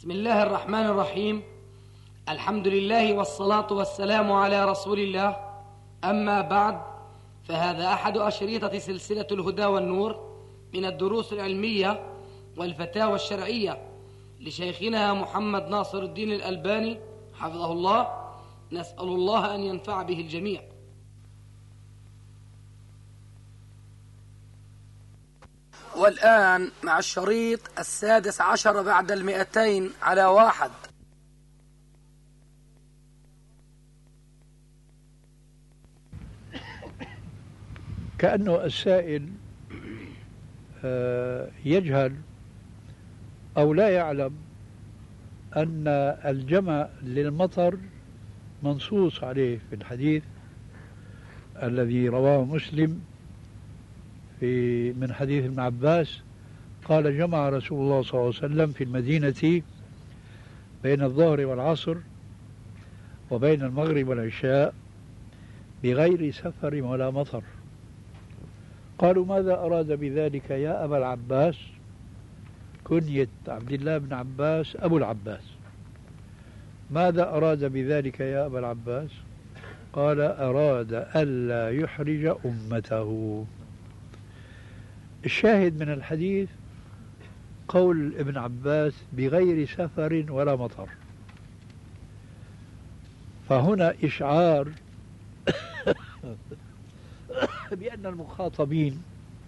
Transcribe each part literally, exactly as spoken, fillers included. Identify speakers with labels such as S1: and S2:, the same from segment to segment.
S1: بسم الله الرحمن الرحيم. الحمد لله والصلاة والسلام على رسول الله. أما بعد، فهذا أحد أشريطة سلسلة الهدى والنور من الدروس العلمية والفتاوى الشرعية لشيخنا محمد ناصر الدين الألباني حفظه الله. نسأل الله أن ينفع به الجميع. والآن مع الشريط السادس عشر بعد المئتين على واحد.
S2: كأنه السائل يجهل أو لا يعلم أن الجمع للمطر منصوص عليه في الحديث الذي رواه مسلم في من حديث ابن عباس قال: جمع رسول الله صلى الله عليه وسلم في المدينة بين الظهر والعصر وبين المغرب والعشاء بغير سفر ولا مطر. قالوا: ماذا أراد بذلك يا أبا العباس؟ كنية عبد الله بن عباس أبو العباس. ماذا أراد بذلك يا أبا العباس؟ قال: أراد ألا يحرج أمته. الشاهد من الحديث قول ابن عباس بغير سفر ولا مطر، فهنا إشعار بأن المخاطبين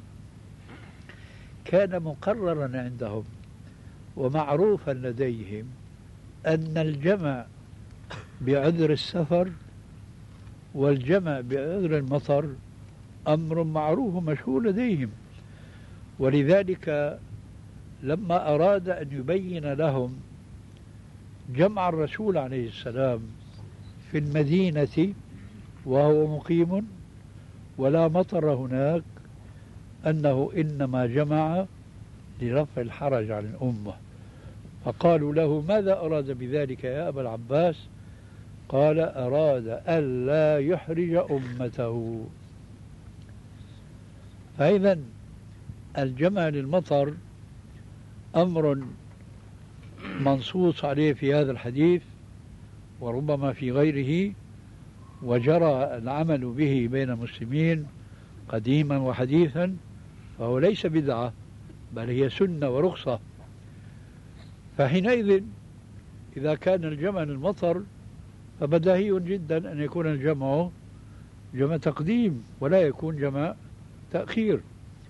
S2: كان مقررا عندهم ومعروفا لديهم أن الجمع بعذر السفر والجمع بعذر المطر أمر معروف ومشهور لديهم، ولذلك لما أراد أن يبين لهم جمع الرسول عليه السلام في المدينة وهو مقيم ولا مطر هناك أنه إنما جمع لرفع الحرج عن الأمة. فقالوا له: ماذا أراد بذلك يا أبا العباس؟ قال: أراد ألا يحرج أمته. فإذا الجمع للمطر أمر منصوص عليه في هذا الحديث وربما في غيره، وجرى العمل به بين المسلمين قديما وحديثا، فهو ليس بدعة بل هي سنة ورخصة. فحينئذ إذا كان الجمع للمطر فبداهي جدا أن يكون الجمع جمع تقديم ولا يكون جمع تأخير.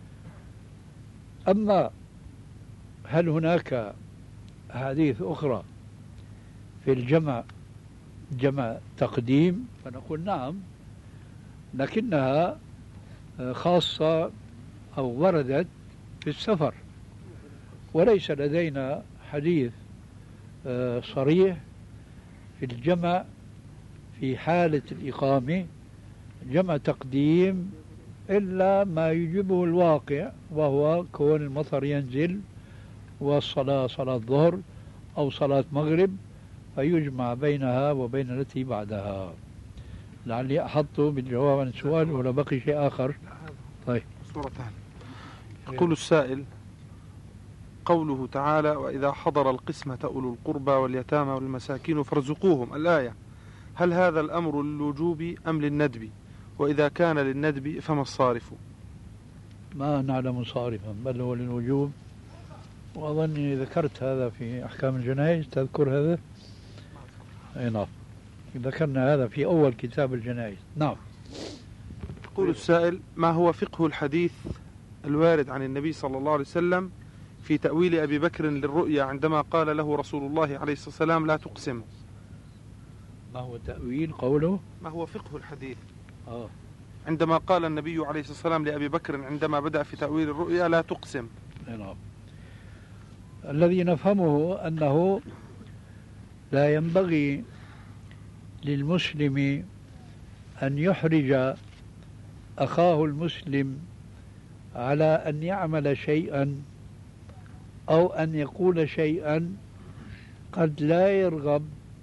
S2: أما هل هناك أحاديث أخرى في الجمع جمع تقديم؟ فنقول نعم، لكنها خاصة أو وردت في السفر، وليس لدينا حديث صريح في الجمع في حالة الإقامة جمع تقديم إلا ما يجيبه الواقع، وهو كون المطر ينزل والصلاة صلاة ظهر أو صلاة مغرب فيجمع بينها وبين التي بعدها. لعلي أحط بالجواب عن السؤال ولا بقي شيء آخر؟ طيب.
S3: صورة ثانية. يقول السائل: قوله تعالى: وإذا حضر القسمة أولو القربى واليتامى والمساكين فارزقوهم، الآية، هل هذا الأمر للوجوب أم للندب؟ وإذا كان للندب فما الصارف؟
S2: ما نعلم صارفا، بل هو للوجوب، وأظني ذكرت هذا في أحكام الجنائز. تذكر هذا؟ أي نعم، ذكرنا هذا في أول كتاب الجنائز. نعم.
S3: يقول السائل: ما هو فقه الحديث الوارد عن النبي صلى الله عليه وسلم في تأويل أبي بكر للرؤيا عندما قال له رسول الله عليه الصلاة والسلام: لا تقسم؟
S2: ما هو تأويل قوله؟
S3: ما هو فقه الحديث
S2: آه.
S3: عندما قال النبي عليه الصلاة والسلام لأبي بكر عندما بدأ في تأويل الرؤيا: لا تقسم؟
S2: نعم. الذي نفهمه أنه لا ينبغي للمسلم أن يحرج أخاه المسلم على أن يعمل شيئا أو أن يقول شيئا قد لا يرغب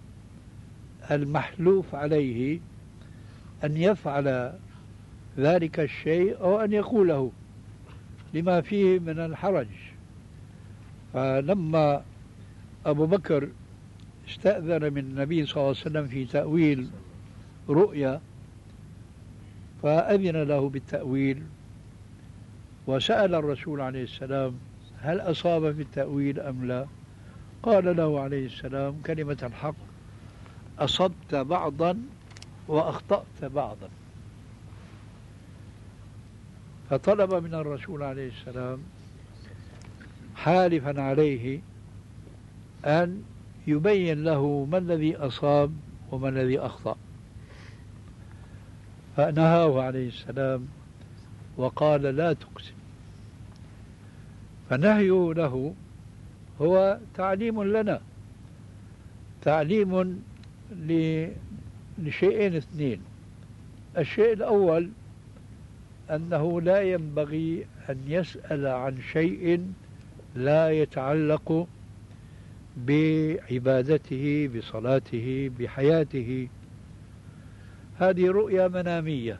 S2: المحلوف عليه أن يفعل ذلك الشيء أو أن يقوله لما فيه من الحرج. فلما أبو بكر استأذن من النبي صلى الله عليه وسلم في تأويل رؤيا، فأذن له بالتأويل، وسأل الرسول عليه السلام هل أصاب في التأويل أم لا؟ قال له عليه السلام كلمة الحق: أصبت بعضا وأخطأت بعضا. فطلب من الرسول عليه السلام حالفا عليه أن يبين له ما الذي أصاب وما الذي أخطأ، فنهاه عليه السلام وقال لا تقسم. فنهيه له هو تعليم لنا، تعليم لشيئين اثنين. الشيء الأول أنه لا ينبغي أن يسأل عن شيء لا يتعلق بعبادته، بصلاته، بحياته. هذه رؤيا منامية.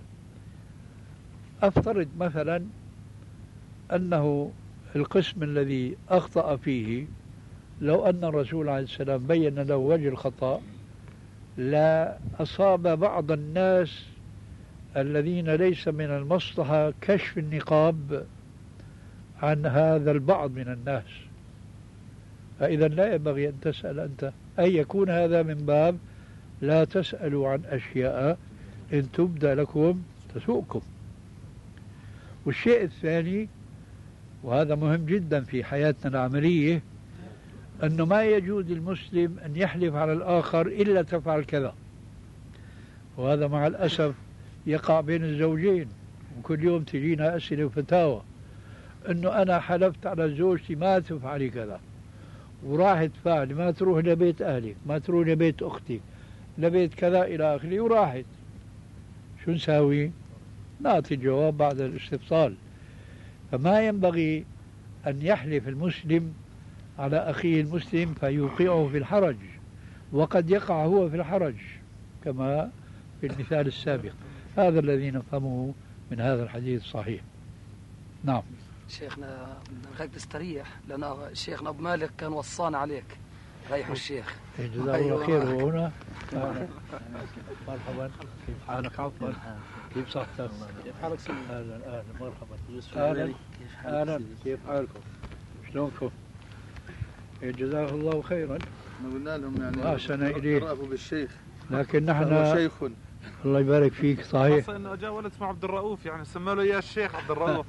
S2: أفترض مثلا أنه القسم الذي أخطأ فيه لو أن الرسول عليه السلام بين له وجه الخطأ لا أصاب بعض الناس الذين ليس من المصلحة كشف النقاب عن هذا البعض من الناس. فإذا لا ينبغي أن تسأل أنت، أي يكون هذا من باب لا تسألوا عن أشياء إن تبدى لكم تسؤكم. والشيء الثاني، وهذا مهم جدا في حياتنا العملية، أنه ما يجوز المسلم أن يحلف على الآخر إلا تفعل كذا. وهذا مع الأسف يقع بين الزوجين، وكل يوم تجينا أسئلة وفتاوى أنه أنا حلفت على زوجتي ما تفعلي كذا، وراحت فعل، ما تروح لبيت أهلك، ما تروح لبيت أختك، لبيت كذا إلى آخره، وراحت. شو نساوي؟ نعطي الجواب بعد الاستفصال. فما ينبغي أن يحلف المسلم على أخيه المسلم فيوقعه في الحرج، وقد يقع هو في الحرج كما في المثال السابق. هذا الذي نفهمه من هذا الحديث الصحيح. نعم
S1: شيخنا بدك تستريح، لأن شيخنا أبو مالك كان وصانا عليك. ريحوا الشيخ.
S2: جزاه الله خير. وهنا مرحبا، كيف حالك؟ عفوا، كيف صحتك؟
S4: كيف حالك سيدي؟
S2: اهلا اهلا مرحبا. اهلا اهلا، كيف حالكم؟ شلونكم؟ جزاه الله خيرا.
S4: قلنا لهم يعني
S2: احسن اليه
S4: رأفوا بالشيخ،
S2: لكن نحن
S4: شيخ.
S2: الله يبارك فيك. صحيح،
S3: خاصة انه جاء ولد اسمه عبد الرؤوف، يعني سمى له اياه الشيخ عبد الرؤوف.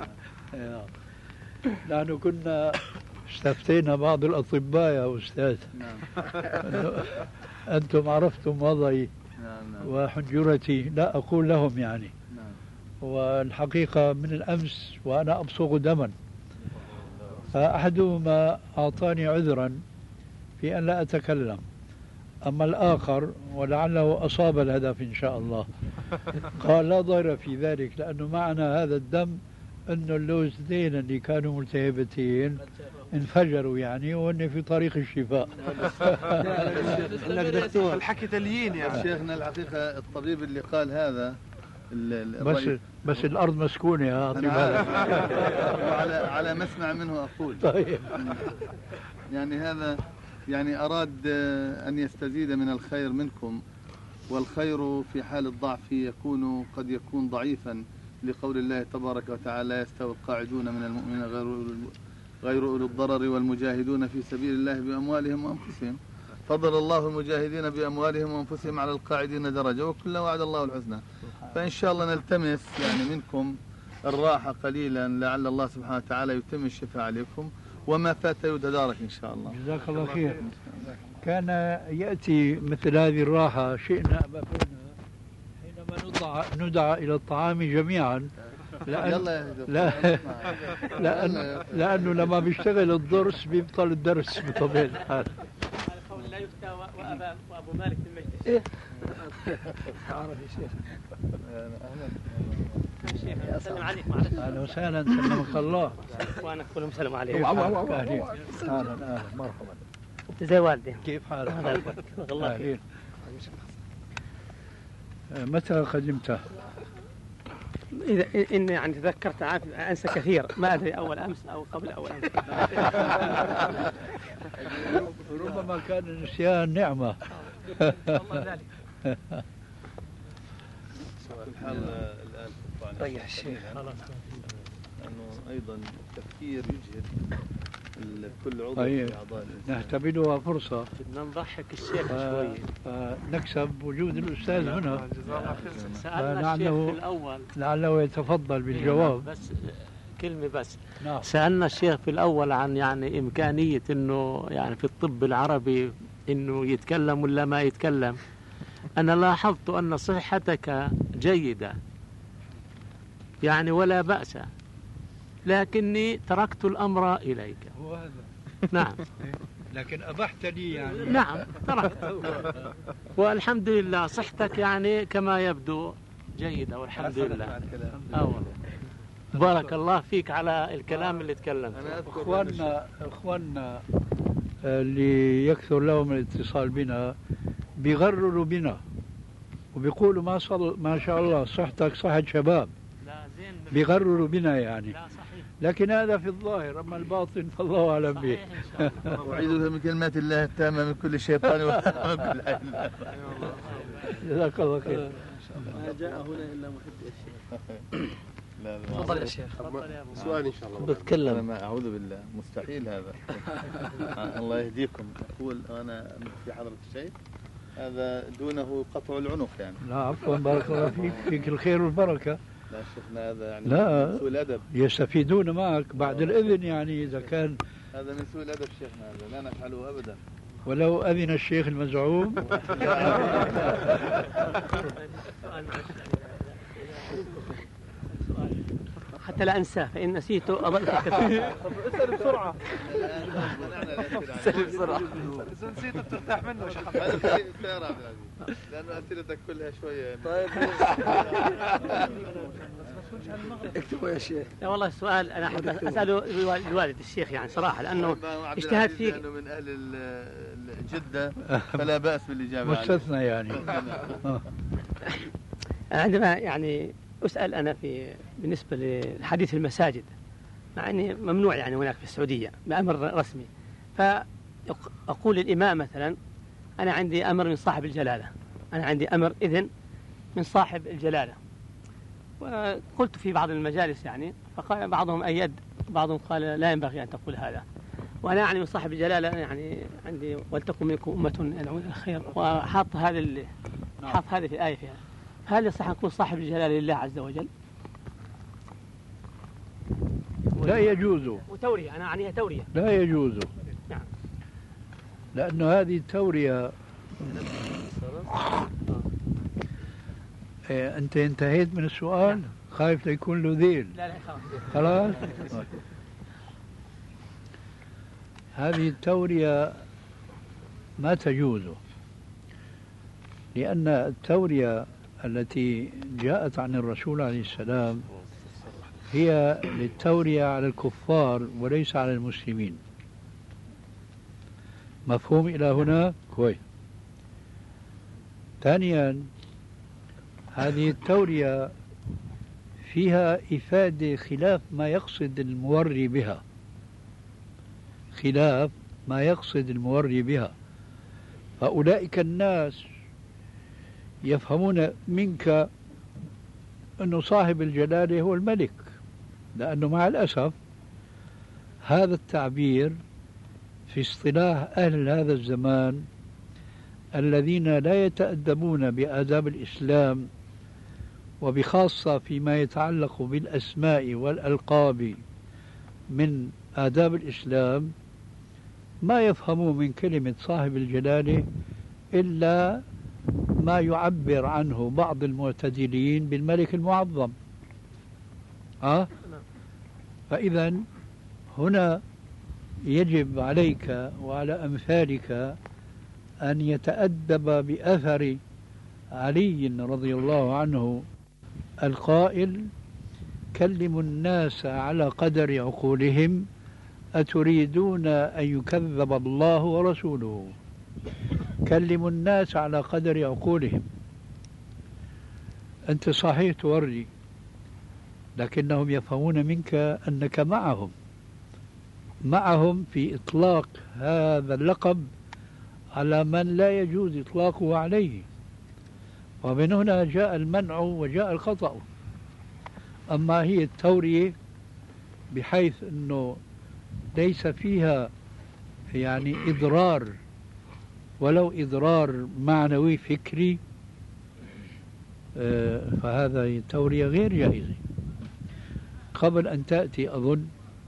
S2: نحن كنا استفتينا بعض الأطباء يا أستاذ.
S4: نعم.
S2: أنتم عرفتم وضعي وحنجرتي، لا أقول لهم يعني.
S4: نعم.
S2: والحقيقة من الأمس وأنا أبصق دما، فأحدهما أعطاني عذرا في أن لا أتكلم، أما الآخر ولعله أصاب الهدف إن شاء الله قال لا ضير في ذلك، لأنه معنا هذا الدم أنه اللوزتين اللي كانوا ملتهبتين انفجروا يعني، وهن في طريق الشفاء.
S3: الحكي تليين يعني.
S4: شيخنا الحقيقة الطبيب اللي قال هذا
S2: بس بس الأرض مسكونة يا
S4: على على مسمع منه أقول.
S2: طيب.
S4: يعني هذا يعني أراد أن يستزيد من الخير منكم، والخير في حال الضعف يكون قد يكون ضعيفا، لقول الله تبارك وتعالى لا يستوي القاعدون من المؤمنين غير غير أولي الضرر والمجاهدون في سبيل الله بأموالهم وأنفسهم، فضل الله المجاهدين بأموالهم وأنفسهم على القاعدين درجة، وكلا وعد الله الحسنى. فإن شاء الله نلتمس يعني منكم الراحة قليلا، لعل الله سبحانه وتعالى يتم الشفاء عليكم، وما فات يتدارك إن شاء الله.
S2: جزاك الله خير. كان يأتي مثل هذه الراحة شئنا أم أبينا حينما ندعى, ندعى إلى الطعام جميعا، لأن لا لأن لأنه لما بيشتغل الضرس بيبطل الدرس بطبيعة الحال.
S5: لا يفتى وأبو مالك في المجلس.
S1: إيه؟ عربي شيخ.
S5: أهلا سلم عليك. معلش.
S2: أهلا وسهلا، سلمك الله.
S5: وأنا كلهم سلام عليك.
S2: أهلا أهلا مرحبا.
S5: أنت زي والدي.
S2: كيف حالك؟
S5: الله خير.
S2: متى قدمت؟
S5: إذا إن يعني تذكرت أنسى كثير، ما أدري أول أمس أو قبل أول أمس.
S2: ربما كان النسيان نعمة.
S5: والله ذلك.
S4: في الحال الآن
S5: ريح الشيخ.
S4: أنه أيضا التفكير يجهد كل عضو
S2: طيب.
S4: في أعضاء الإنسان.
S2: نعتبرها فرصة
S5: بدنا نضحك الشيخ شوي.
S2: نكسب وجود الأستاذ هنا،
S5: سألنا الشيخ في الأول
S2: لعله يتفضل بالجواب.
S5: بس كلمة بس.
S2: نعم.
S5: سألنا الشيخ في الأول عن يعني إمكانية إنه يعني في الطب العربي إنه يتكلم ولا ما يتكلم. أنا لاحظت أن صحتك جيدة يعني ولا بأس، لكني تركت الأمر إليك.
S2: هو هذا.
S5: نعم.
S2: لكن أبحت لي يعني.
S5: نعم تركت. والحمد لله صحتك يعني كما يبدو جيدة والحمد لله. آه والله. بارك الله فيك على الكلام اللي تكلمت.
S2: اخواننا اخواننا اللي يكثر لهم الاتصال بنا بيغرروا بنا وبيقولوا ما صل... ما شاء الله صحتك صحة شباب.
S5: لا زين.
S2: بيغرروا بنا يعني.
S5: لا صحيح.
S2: لكن هذا في الظاهر، اما الباطن فالله اعلم به.
S4: أعيذها من كلمات الله التامة من كل شيطان ومن كل عين.
S2: جزاك الله خير.
S5: ما جاء هنا الا محب الشيخ.
S4: لا
S5: تفضل يا شيخ.
S6: سؤال ان شاء الله.
S5: بتكلم.
S4: أنا ما أعوذ بالله، مستحيل هذا. الله يهديكم. أقول أنا في حضرة الشيخ هذا دونه قطع العنق يعني.
S2: لا عفوا، بارك الله فيك، فيك الخير والبركة.
S4: لا شيخنا هذا يعني
S2: لا.
S4: من سوء الأدب.
S2: يستفيدون معك بعد الإذن يعني، إذا كان
S4: هذا من سوء الأدب شيخنا، هذا لا نفعله أبدا.
S2: ولو أذن الشيخ المزعوم.
S5: حتى لا أنساه، فإن نسيته أضلت
S3: اسأل بسرعة.
S5: اسأل بسرعة.
S3: إذا نسيته بترتاح منه شيخ.
S4: هذا سير عبد العزيز، لأنه أسئلتك كلها شوية. طيب.
S6: اكتبوا يا شيخ.
S5: لا والله السؤال أنا أحب أسأله الوالد الشيخ يعني صراحة، لأنه اجتهد فيك.
S4: لأنه من أهل جدة فلا بأس بالإجابة.
S2: مستثنى يعني.
S5: عندما يعني أسأل أنا في بالنسبة لحديث المساجد، مع أني ممنوع يعني هناك في السعودية بأمر رسمي، فأقول للإمام مثلا أنا عندي أمر من صاحب الجلالة، أنا عندي أمر إذن من صاحب الجلالة. وقلت في بعض المجالس يعني، فقال بعضهم أيد، بعضهم قال لا ينبغي أن تقول هذا. وأنا يعني من صاحب الجلالة يعني عندي ولتكن منكم أمة يدعون إلى الخير، وحاط هذا حاط هذه في الآية فيها. هل يصح أن يكون صاحب الجلالة لله عز وجل؟
S2: لا يجوز.
S5: وتورية، أنا أعنيها تورية.
S2: لا يجوز.
S5: نعم.
S2: لأنه هذه التورية إيه، أنت انتهيت من السؤال؟ خايف ليكون له ذيل.
S5: لا لا
S2: خلاص. هذه التورية ما تجوز، لأن التورية التي جاءت عن الرسول عليه السلام هي للتورية على الكفار وليس على المسلمين. مفهوم إلى هنا؟ كويس. ثانيا، هذه التورية فيها إفادة خلاف ما يقصد الموري بها، خلاف ما يقصد الموري بها. فأولئك الناس يفهمون منك أنه صاحب الجلالة هو الملك، لأنه مع الأسف هذا التعبير في اصطلاح أهل هذا الزمان الذين لا يتأدبون بآداب الإسلام، وبخاصة فيما يتعلق بالأسماء والألقاب من آداب الإسلام، ما يفهمون من كلمة صاحب الجلالة إلا ما يعبر عنه بعض المعتدلين بالملك المعظم. أه؟ فإذا هنا يجب عليك وعلى أمثالك أن يتأدب بأثر علي رضي الله عنه القائل: كلموا الناس على قدر عقولهم أتريدون أن يكذب الله ورسوله. كلموا الناس على قدر عقولهم. أنت صحيح توري، لكنهم يفهمون منك أنك معهم معهم في إطلاق هذا اللقب على من لا يجوز إطلاقه عليه، ومن هنا جاء المنع وجاء الخطأ. أما هي التورية بحيث أنه ليس فيها يعني إضرار ولو إضرار معنوي فكري، فهذا تورية غير جائزة. قبل أن تأتي أظن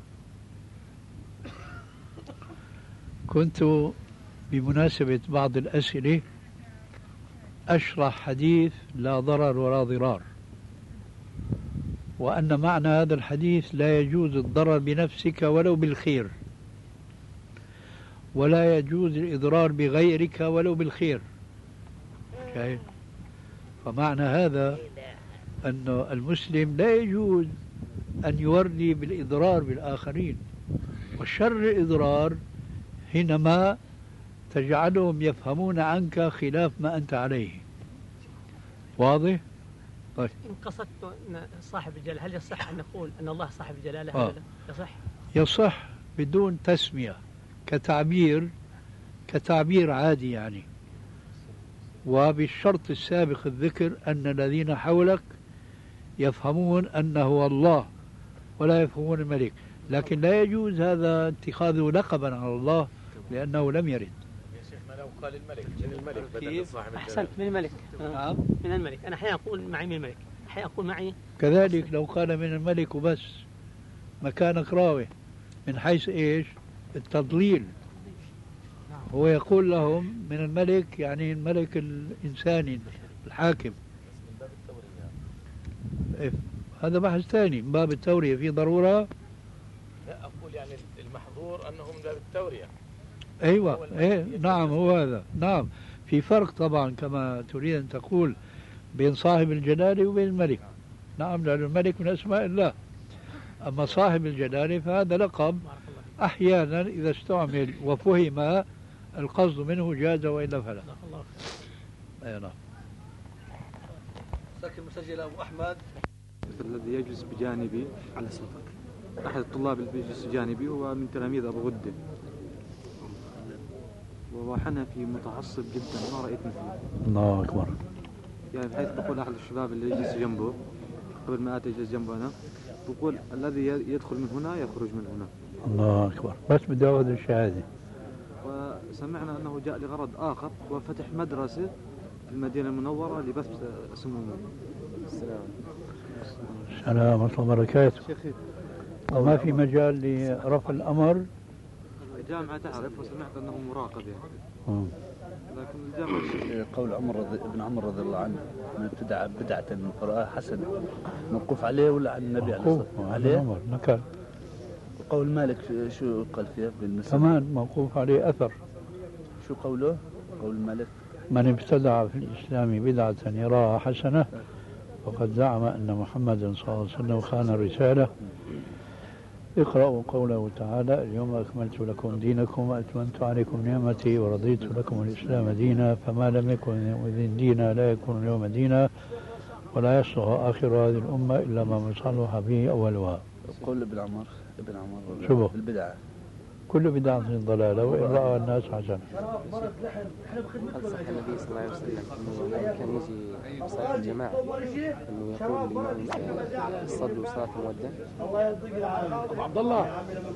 S2: كنت بمناسبة بعض الأسئلة أشرح حديث لا ضرر ولا ضرار، وأن معنى هذا الحديث لا يجوز الضرر بنفسك ولو بالخير، ولا يجوز الإضرار بغيرك ولو بالخير. شايف؟ فمعنى هذا أن المسلم لا يجوز أن يوري بالإضرار بالآخرين، والشر الإضرار حينما تجعلهم يفهمون عنك خلاف ما أنت عليه. واضح؟ طيب.
S5: إن قصدت صاحب الجلالة هل يصح أن نقول أن الله صاحب الجلالة؟
S2: آه.
S5: يصح؟
S2: يصح بدون تسمية، كتعبير كتعبير عادي يعني، وبالشرط السابق الذكر أن الذين حولك يفهمون أنه هو الله ولا يفهمون الملك، لكن لا يجوز هذا اتخاذه لقبا على الله لأنه لم يرد.
S6: يا شيخنا لو قال الملك من الملك بدل صاحب
S5: أحسنت، من الملك.
S2: نعم
S5: من الملك. أنا أحيانا أقول معي من الملك، أحيانا أقول معي
S2: كذلك لو قال من الملك وبس مكانك راوي، من حيث إيش؟ التضليل. هو يقول لهم من الملك يعني الملك الإنساني الحاكم. هذا بحث ثاني من باب التورية. في ضرورة؟
S6: لا أقول يعني المحظور أنه من باب التورية.
S2: أيوة إيه نعم هو هذا. نعم في فرق طبعا كما تريد أن تقول بين صاحب الجلالة وبين الملك. نعم لأن الملك من أسماء الله، أما صاحب الجلالة فهذا لقب أحيانا إذا استعمل وفهم القصد منه جاز وإلا فلا. أي نعم.
S7: ساكن مسجل أبو أحمد
S3: الذي يجلس بجانبي على صوتك، أحد الطلاب اللي بيجلس بجانبي هو من تلاميذ أبو غدة، وهو حنفي متعصب جدا ما رأيت مثله.
S2: الله أكبر.
S3: يعني بحيث بقول أحد الشباب اللي يجلس جنبه قبل ما أتي أجلس جنبه أنا، بقول الذي يدخل من هنا يخرج من هنا.
S2: الله أكبر. بس بدي أخذ الشهادة.
S3: وسمعنا أنه جاء لغرض آخر وفتح مدرسة في المدينة المنورة لبث سمومه.
S2: السلام السلام ورحمة الله وبركاته. وما في مجال لرفع الأمر؟
S3: الجامعة تعرف وسمعت أنه مراقب يعني.
S2: م.
S3: لكن الجامعة
S7: قول عمر رضي ابن عمر رضي الله عنه من ابتدع بدعة من قراءة حسنة موقوف عليه ولا على النبي عليه الصلاة والسلام؟ عليه عمر نكال. وقول مالك شو قال فيه بالنسبة؟
S2: كمان موقوف عليه أثر.
S7: شو قوله؟ قول مالك
S2: من ابتدع في الإسلام بدعة يراها حسنة فقد زعم أن محمدا صلى الله عليه وسلم خان الرسالة. اقرأوا قوله تعالى اليوم أكملت لكم دينكم وأتممت عليكم نعمتي ورضيت لكم الإسلام دينا فما لم يكن يومئذ دينا لا يكون اليوم دينا ولا يصلح آخر هذه الأمة إلا ما صلح به أولها.
S7: قول ابن عمر ابن عمر
S2: شبه
S7: البدعة
S2: كل بدعة ضلالة وإن رأى الناس حسنة.
S8: هل صح النبي صلى الله عليه وسلم أنه كان يجي صلاة الجماعة أنه يقول للمأموم صلوا صلاة مودع؟
S1: عبد الله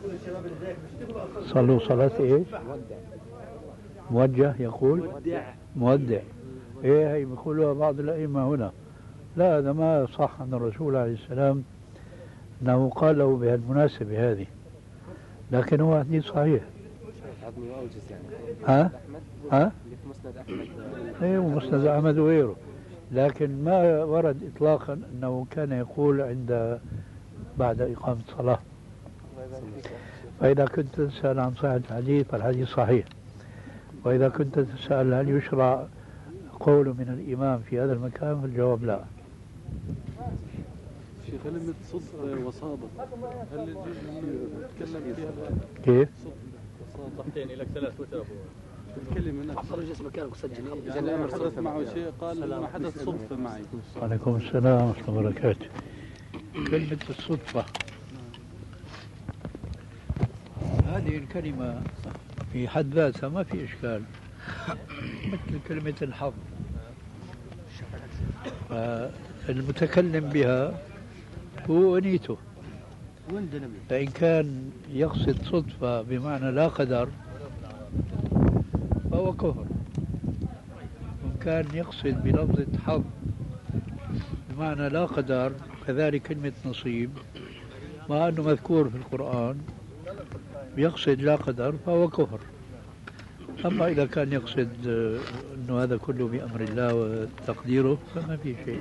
S2: صلوا صلاة إيش؟ موجه يقول مودع. إيه هي بيقولوها بعض الأئمة هنا. لا هذا ما صح عن الرسول عليه السلام أنه قال له بهالمناسبة هذه، لكن هو حديث صحيح. ها؟ ها؟ ايه ومسند احمد وغيره، لكن ما ورد اطلاقا انه كان يقول عند بعد اقامه الصلاه. فاذا كنت تسال عن صحه الحديث فالحديث صحيح، واذا كنت تسال هل يشرع قول من الامام في هذا المكان فالجواب لا.
S9: شيخ كلمة صدق وصادق هل يجوز نتكلم فيها؟
S2: كيف؟
S9: صدقتين لك ثلاث وتر الكلمة هناك
S5: خرج اسمك كان قصد يعني
S9: إذا حدث معه شيء قال ما حدث صدفة معي.
S2: وعليكم السلام ورحمة الله وبركاته. كلمة الصدفة هذه الكلمة في حد ذاتها ما في إشكال، مثل كلمة الحظ، المتكلم بها هو نيته، فإن كان يقصد صدفة بمعنى لا قدر فهو كفر، وإن كان يقصد بلفظة حظ بمعنى لا قدر كذلك كلمة نصيب، مع أنه مذكور في القرآن يقصد لا قدر فهو كفر. أما إذا كان يقصد أنه هذا كله بأمر الله وتقديره فما في شيء.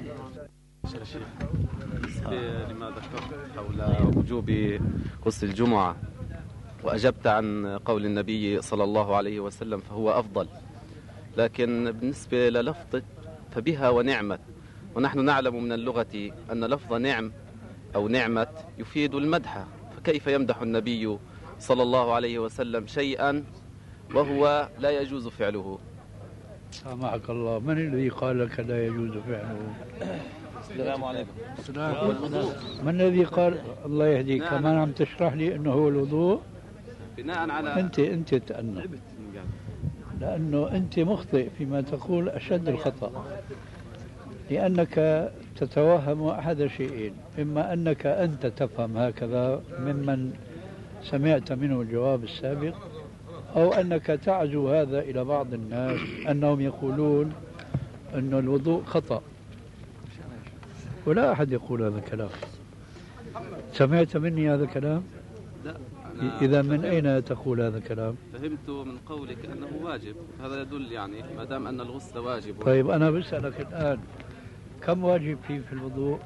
S10: لما ذكرت حول وجوب غسل الجمعة وأجبت عن قول النبي صلى الله عليه وسلم فهو أفضل، لكن بالنسبة للفظة فبها ونعمت، ونحن نعلم من اللغة أن لفظ نعم أو نعمة يفيد المدح، فكيف يمدح النبي صلى الله عليه وسلم شيئا وهو لا يجوز فعله؟
S2: سامحك الله، من الذي قال لك لا يجوز فعله؟
S10: السلام عليكم.
S2: من الذي قال؟ الله يهديك، كمان عم تشرح لي انه هو الوضوء
S10: بناء على
S2: انت انت تأنى، لانه انت مخطئ فيما تقول اشد الخطأ، لانك تتوهم احد شيئين، اما انك انت تفهم هكذا ممن سمعت منه الجواب السابق، أو أنك تعزو هذا إلى بعض الناس أنهم يقولون أن الوضوء خطأ، ولا أحد يقول هذا الكلام. سمعت مني هذا الكلام؟
S10: لا.
S2: إذا من أين تقول هذا الكلام؟
S10: فهمت من قولك أنه واجب، هذا يدل يعني ما دام أن الغسل واجب.
S2: طيب أنا بسألك الآن، كم واجب فيه في الوضوء؟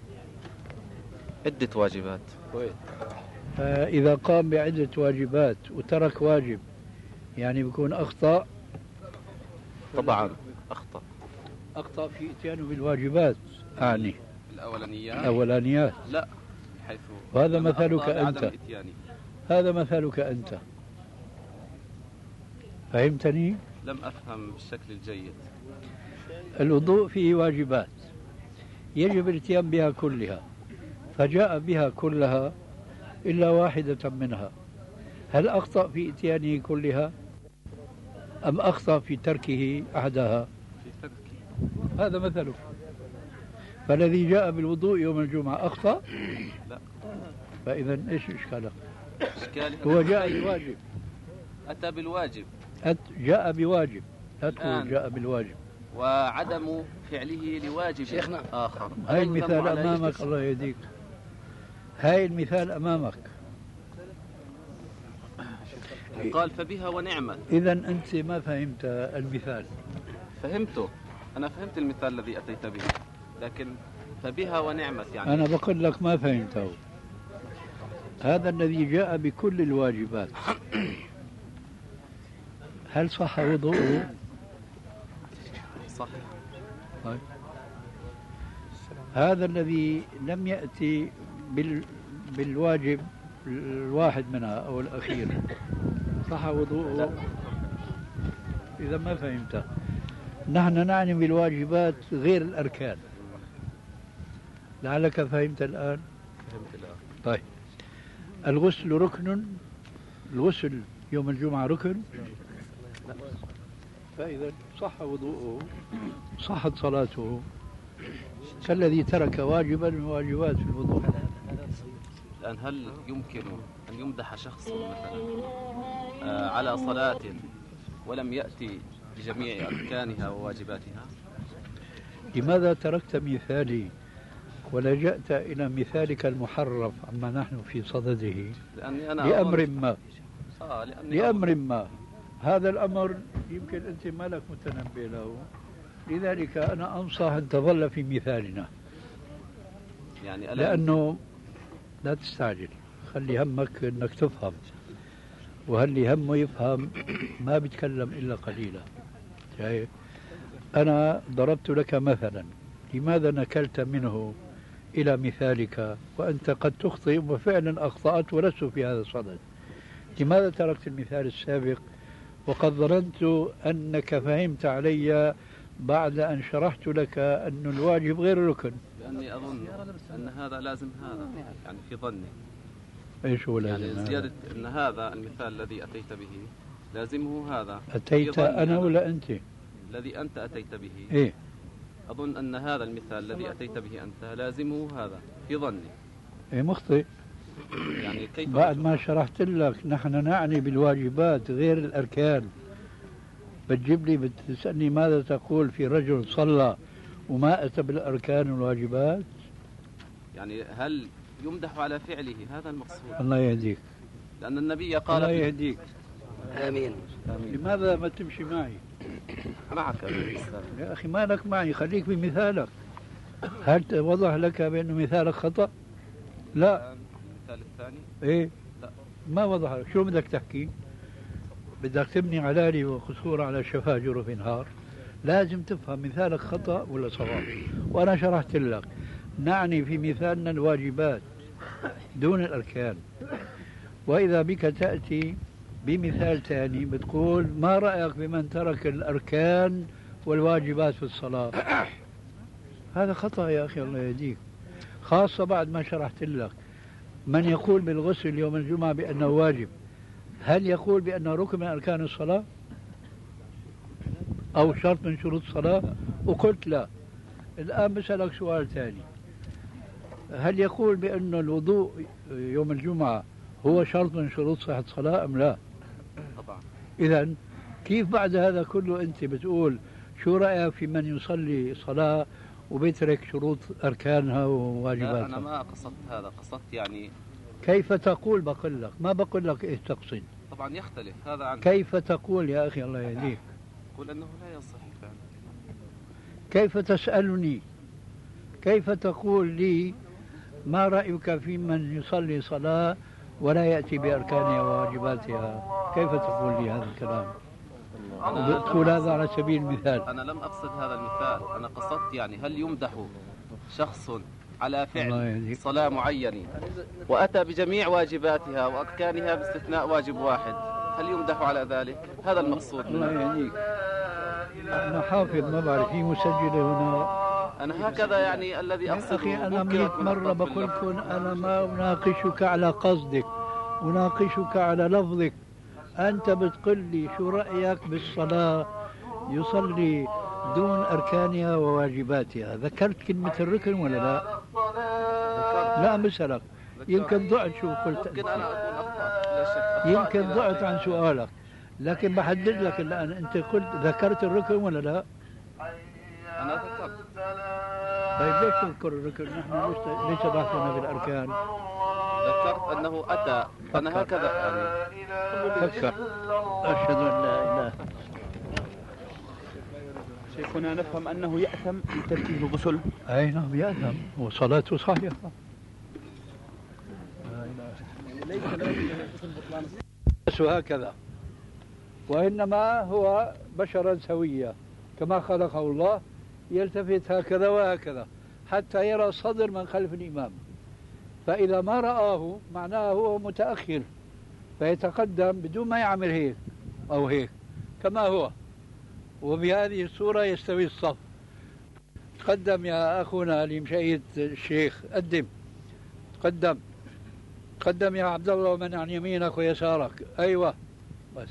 S10: عدة واجبات.
S2: فإذا قام بعدة واجبات وترك واجب يعني بيكون أخطأ؟
S10: طبعا أخطأ.
S2: أخطأ في إتيانه بالواجبات أعني
S10: الأولانيات
S2: الأولانيات
S10: لا، حيث
S2: وهذا مثلك أنت، هذا مثلك أنت، فهمتني؟
S10: لم أفهم بالشكل الجيد.
S2: الوضوء فيه واجبات يجب الاتيان بها كلها، فجاء بها كلها إلا واحدة منها، هل أخطأ في إتيانه كلها أم أخطأ في تركه أحدها؟
S10: في تركه.
S2: هذا مثله. فالذي جاء بالوضوء يوم الجمعة أخطأ؟
S10: لا.
S2: فإذا إيش إشكاله؟
S10: إشكاله
S2: هو جاء بالواجب،
S10: أتى بالواجب،
S2: أت جاء بواجب، لا تقول جاء بالواجب،
S10: وعدم فعله لواجب
S1: شيخنا
S10: آخر.
S2: هاي المثال أمامك، الله يهديك، هاي المثال أمامك.
S10: قال فبها ونعمة.
S2: إذا أنت ما فهمت المثال.
S10: فهمته، أنا فهمت المثال الذي أتيت به، لكن فبها ونعمة يعني
S2: أنا بقول لك ما فهمته. هذا الذي جاء بكل الواجبات هل صح وضوءه؟
S10: صح.
S2: طيب. هذا الذي لم يأتي بال بالواجب الواحد منها أو الأخير صح وضوءه؟ إذا ما فهمت، نحن نعني بالواجبات غير الأركان، لعلك فهمت الآن؟
S10: فهمت الآن.
S2: طيب، الغسل ركن، الغسل يوم الجمعة ركن، فإذا صح وضوءه صحت صلاته كالذي ترك واجبا من واجبات في الوضوء.
S10: الآن هل يمكن أن يمدح شخص مثلا آه على صلاة ولم يأتي بجميع أركانها وواجباتها؟
S2: لماذا تركت مثالي ولجأت إلى مثالك المحرف عما نحن في صدده؟
S10: لأني أنا
S2: لأمر ما.
S10: آه
S2: لأمر ما، هذا الأمر يمكن أنت ما لك متنبه له، لذلك أنا أنصح أن تظل في مثالنا،
S10: يعني
S2: لأنه لا تستعجل، خلي همك أنك تفهم، وهل همه يفهم ما بيتكلم إلا قليلا. شايف؟ أنا ضربت لك مثلا، لماذا نكلت منه إلى مثالك وأنت قد تخطئ وفعلا أخطأت ولست في هذا الصدد؟ لماذا تركت المثال السابق وقد ظننت أنك فهمت علي بعد أن شرحت لك أن الواجب غير ركن؟
S10: لأني أظن أن هذا لازم هذا، يعني في ظني.
S2: إيش هو لازم
S10: يعني
S2: هذا؟
S10: زيادة أن هذا المثال الذي أتيت به لازمه هذا.
S2: أتيت أنا ولا أنت؟
S10: الذي أنت أتيت به.
S2: إيه؟
S10: أظن أن هذا المثال الذي أتيت به أنت لازمه هذا في ظني.
S2: إيه مخطئ.
S10: يعني كيف
S2: بعد ما شرحت لك نحن نعني بالواجبات غير الأركان، بتجيب لي بتسألني ماذا تقول في رجل صلى وما أتى بالأركان والواجبات؟
S10: يعني هل يمدح على فعله؟ هذا المقصود.
S2: الله يهديك.
S10: لأن النبي قال
S2: الله يهديك.
S1: آمين.
S10: آمين.
S2: لماذا ما تمشي معي؟
S10: معك
S2: يا أخي ما لك معي، خليك بمثالك. هل وضح لك بأنه مثالك خطأ؟ لا.
S10: المثال الثاني؟
S2: إيه؟
S10: لا.
S2: ما وضح لك، شو بدك تحكي؟ بدك تبني علالي وقصور على شفا جرف نهار، لازم تفهم مثالك خطأ ولا صواب. وأنا شرحت لك نعني في مثالنا الواجبات دون الأركان. وإذا بك تأتي بمثال ثاني بتقول ما رأيك بمن ترك الأركان والواجبات في الصلاة؟ هذا خطأ يا أخي الله يهديك، خاصة بعد ما شرحت لك. من يقول بالغسل يوم الجمعة بأنه واجب، هل يقول بأنه ركن من أركان الصلاة أو شرط من شروط الصلاة؟ وقلت لا. الآن بسألك سؤال ثاني، هل يقول بأن الوضوء يوم الجمعة هو شرط من شروط صحة الصلاة أم لا؟
S10: طبعا.
S2: إذن كيف بعد هذا كله أنت بتقول شو رأيك في من يصلي صلاة وبيترك شروط أركانها وواجباتها؟
S10: لا أنا ما قصدت هذا، قصدت يعني
S2: كيف تقول؟ بقول لك ما بقول لك إيش تقصد.
S10: طبعا يختلف هذا عن
S2: كيف تقول يا أخي الله يهديك؟
S10: يقول أنه لا يصح فعلا.
S2: كيف تسألني؟ كيف تقول لي ما رأيك في من يصلي صلاة ولا يأتي بأركانها وواجباتها؟ كيف تقول لي هذا الكلام؟ تقول هذا على سبيل المثال.
S10: أنا لم أقصد هذا المثال، أنا قصدت يعني هل يمدح شخص على فعل صلاة معينة وأتى بجميع واجباتها وأركانها باستثناء واجب واحد، هل يمدح على ذلك؟ هذا المقصود.
S2: الله يهديك. أنا حافظ ما بعرف في مسجلة هنا.
S10: أنا هكذا يعني الذي أقصده.
S2: أخي أنا مئة مرة بقول لكم أنا ما أناقشك على قصدك، أناقشك على لفظك. أنت بتقول لي شو رأيك بالصلاة يصلي دون أركانها وواجباتها؟ ذكرت كلمة الركن ولا لا؟ لا بسألك، يمكن ضعت شو قلت.
S10: يمكن أنا أكون أخطأت لا شك.
S2: يمكن ضعت عن سؤالك، لكن بحدد لك الآن أنت قلت ذكرت الركن ولا لا؟
S10: أنا ذكرت.
S2: طيب ليش تذكر الركن؟ نحن ليس ليس بحثنا بالأركان.
S10: ذكرت أنه أتى، أنا هكذا يعني.
S2: فكر. أشهد أن لا إله.
S11: شيخنا نفهم أنه يأثم بتركه الغسل.
S2: أي نعم يأثم وصلاته صحيحة. ليس هكذا، وإنما هو بشرا سويا كما خلقه الله، يلتفت هكذا وهكذا حتى يرى صدر من خلف الإمام، فإذا ما رآه معناه هو متأخر فيتقدم بدون ما يعمل هيك أو هيك كما هو، وبهذه الصورة يستوي الصف. تقدم يا أخونا لمشاهد الشيخ، قدم تقدم تقدم يا عبد الله، ومن عن يمينك ويسارك. أيوة بس.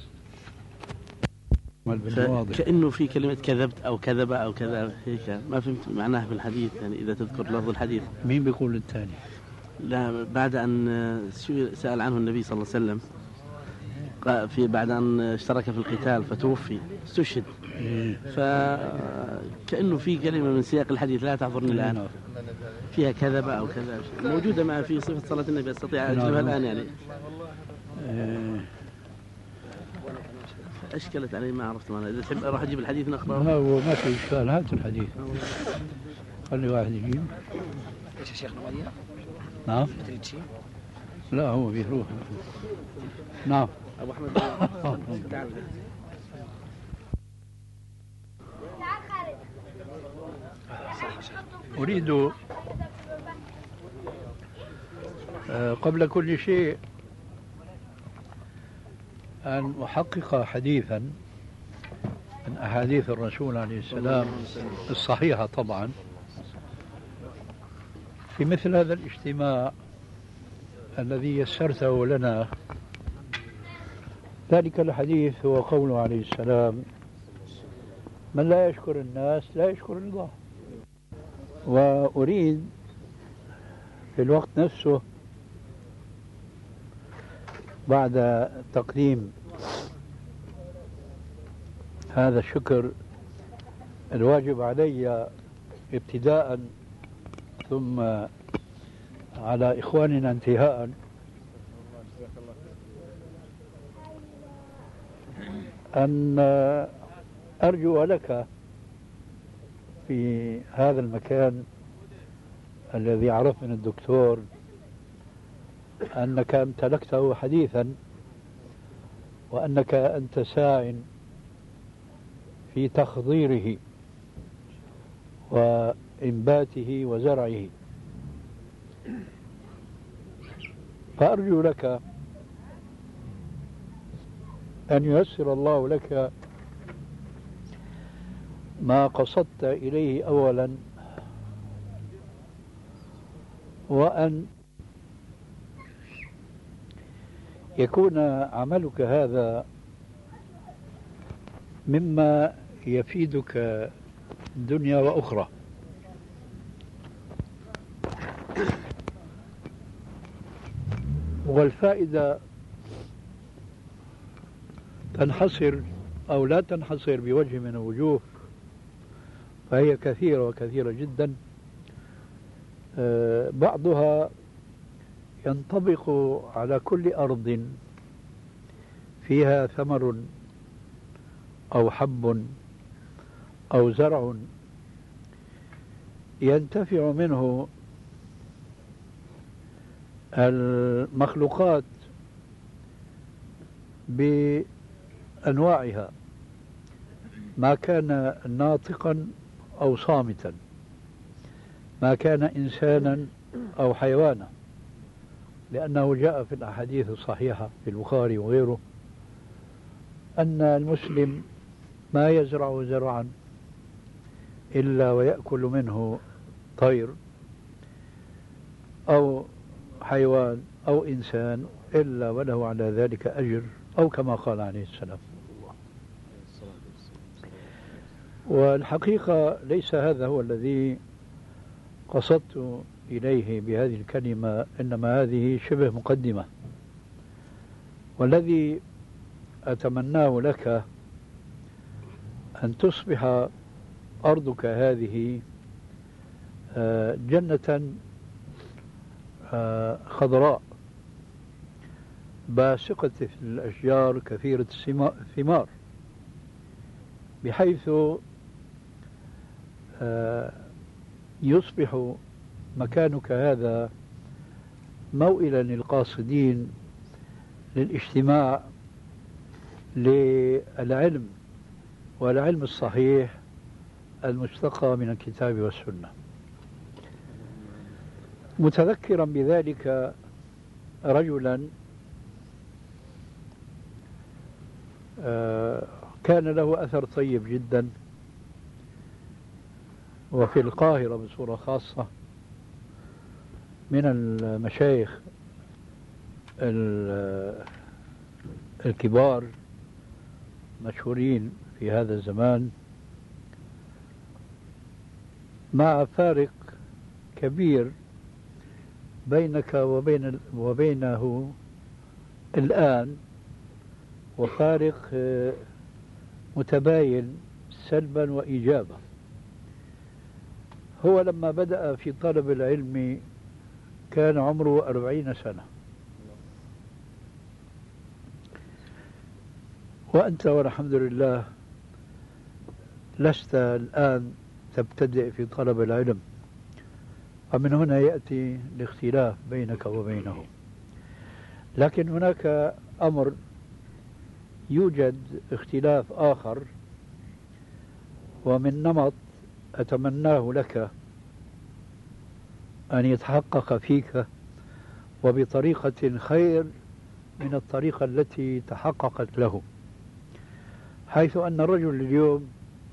S11: كأنه في كلمة كذبت أو كذب أو كذا هيك، ما فهمت معناها في الحديث. يعني إذا تذكر لفظ الحديث.
S2: مين بيقول الثاني؟
S11: لا بعد أن سأل عنه النبي صلى الله عليه وسلم في بعد أن اشترك في القتال فتوفي استشهد، فكأنه في كلمة من سياق الحديث لا تحضرني الآن فيها كذب أو كذا موجودة ما في صفة صلاة النبي، أستطيع أجلبها الآن يعني. أشكلت علي ما عرفت معناها. إذا تحب أروح أجيب الحديث نقرأه.
S2: لا هو ما في إشكال، هات الحديث خلي واحد يجيب.
S1: ايش يا شيخنا وليا؟
S2: نعم. لا هو بيروح. نعم.
S11: أبو أحمد تعال.
S2: أريد قبل كل شيء أن أحقق حديثا من أحاديث الرسول عليه السلام الصحيحة طبعا في مثل هذا الاجتماع الذي يسرته لنا ذلك الحديث هو قوله عليه السلام: من لا يشكر الناس لا يشكر الله. وأريد في الوقت نفسه بعد تقديم هذا الشكر الواجب علي ابتداء ثم على إخواننا انتهاء أن أرجو لك في هذا المكان الذي عرفني الدكتور أنك امتلكته حديثا وأنك أنت ساع في تخضيره وإنباته وزرعه، فأرجو لك أن ييسر الله لك ما قصدت إليه أولا، وأن يكون عملك هذا مما يفيدك دنيا وأخرى. والفائدة تنحصر أو لا تنحصر بوجه من الوجوه، فهي كثيرة وكثيرة جدا. بعضها ينطبق على كل أرض فيها ثمر أو حب أو زرع ينتفع منه المخلوقات بأنواعها، ما كان ناطقا أو صامتا، ما كان إنسانا أو حيوانا، لأنه جاء في الأحاديث الصحيحة في البخاري وغيره أن المسلم ما يزرع زرعا إلا ويأكل منه طير أو حيوان أو إنسان إلا وله على ذلك أجر، أو كما قال عليه السلام. والحقيقة ليس هذا هو الذي قصدت إليه بهذه الكلمة، إنما هذه شبه مقدمة. والذي أتمناه لك أن تصبح أرضك هذه جنة خضراء باسقة الأشجار كثيرة الثمار، بحيث يصبح مكانك هذا موئلا للقاصدين للاجتماع للعلم، والعلم الصحيح المستقى من الكتاب والسنة. متذكرا بذلك رجلا كان له أثر طيب جدا، وفي القاهرة بصورة خاصة، من المشايخ الكبار مشهورين في هذا الزمان، مع فارق كبير بينك وبين وبينه الآن، وفارق متباين سلبا وإيجابا. هو لما بدأ في طلب العلم كان عمره أربعين سنة، وأنت والحمد لله لست الآن تبتدئ في طلب العلم، ومن هنا يأتي الاختلاف بينك وبينه. لكن هناك أمر يوجد اختلاف آخر، ومن نمط أتمناه لك أن يتحقق فيك وبطريقة خير من الطريقة التي تحققت له، حيث أن الرجل اليوم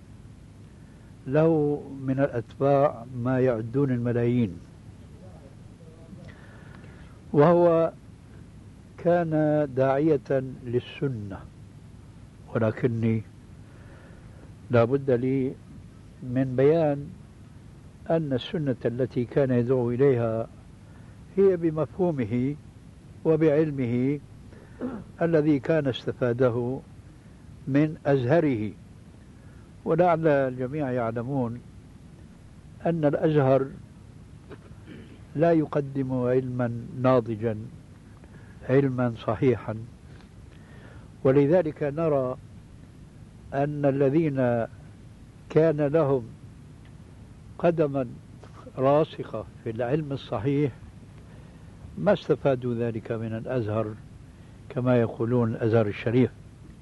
S2: له من الأتباع ما يعدون الملايين، وهو كان داعية للسنة، ولكني لا بد لي من بيان أن السنة التي كان يدعو إليها هي بمفهومه وبعلمه الذي كان استفاده من أزهره. ولعل الجميع يعلمون أن الأزهر لا يقدم علما ناضجا، علما صحيحا، ولذلك نرى أن الذين كان لهم قدما راسخة في العلم الصحيح ما استفادوا ذلك من الأزهر كما يقولون الأزهر الشريف.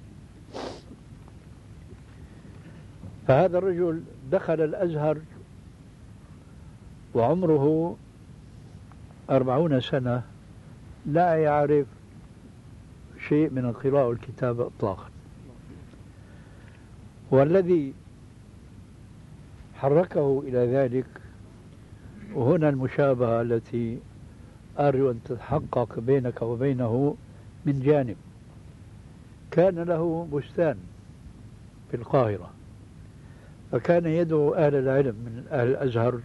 S2: فهذا الرجل دخل الأزهر وعمره أربعون سنة لا يعرف شيء من القراءة والكتابة إطلاقا. والذي حركه إلى ذلك، وهنا المشابهة التي أرجو أن تتحقق بينك وبينه من جانب، كان له بستان في القاهرة، فكان يدعو أهل العلم من أهل الأزهر،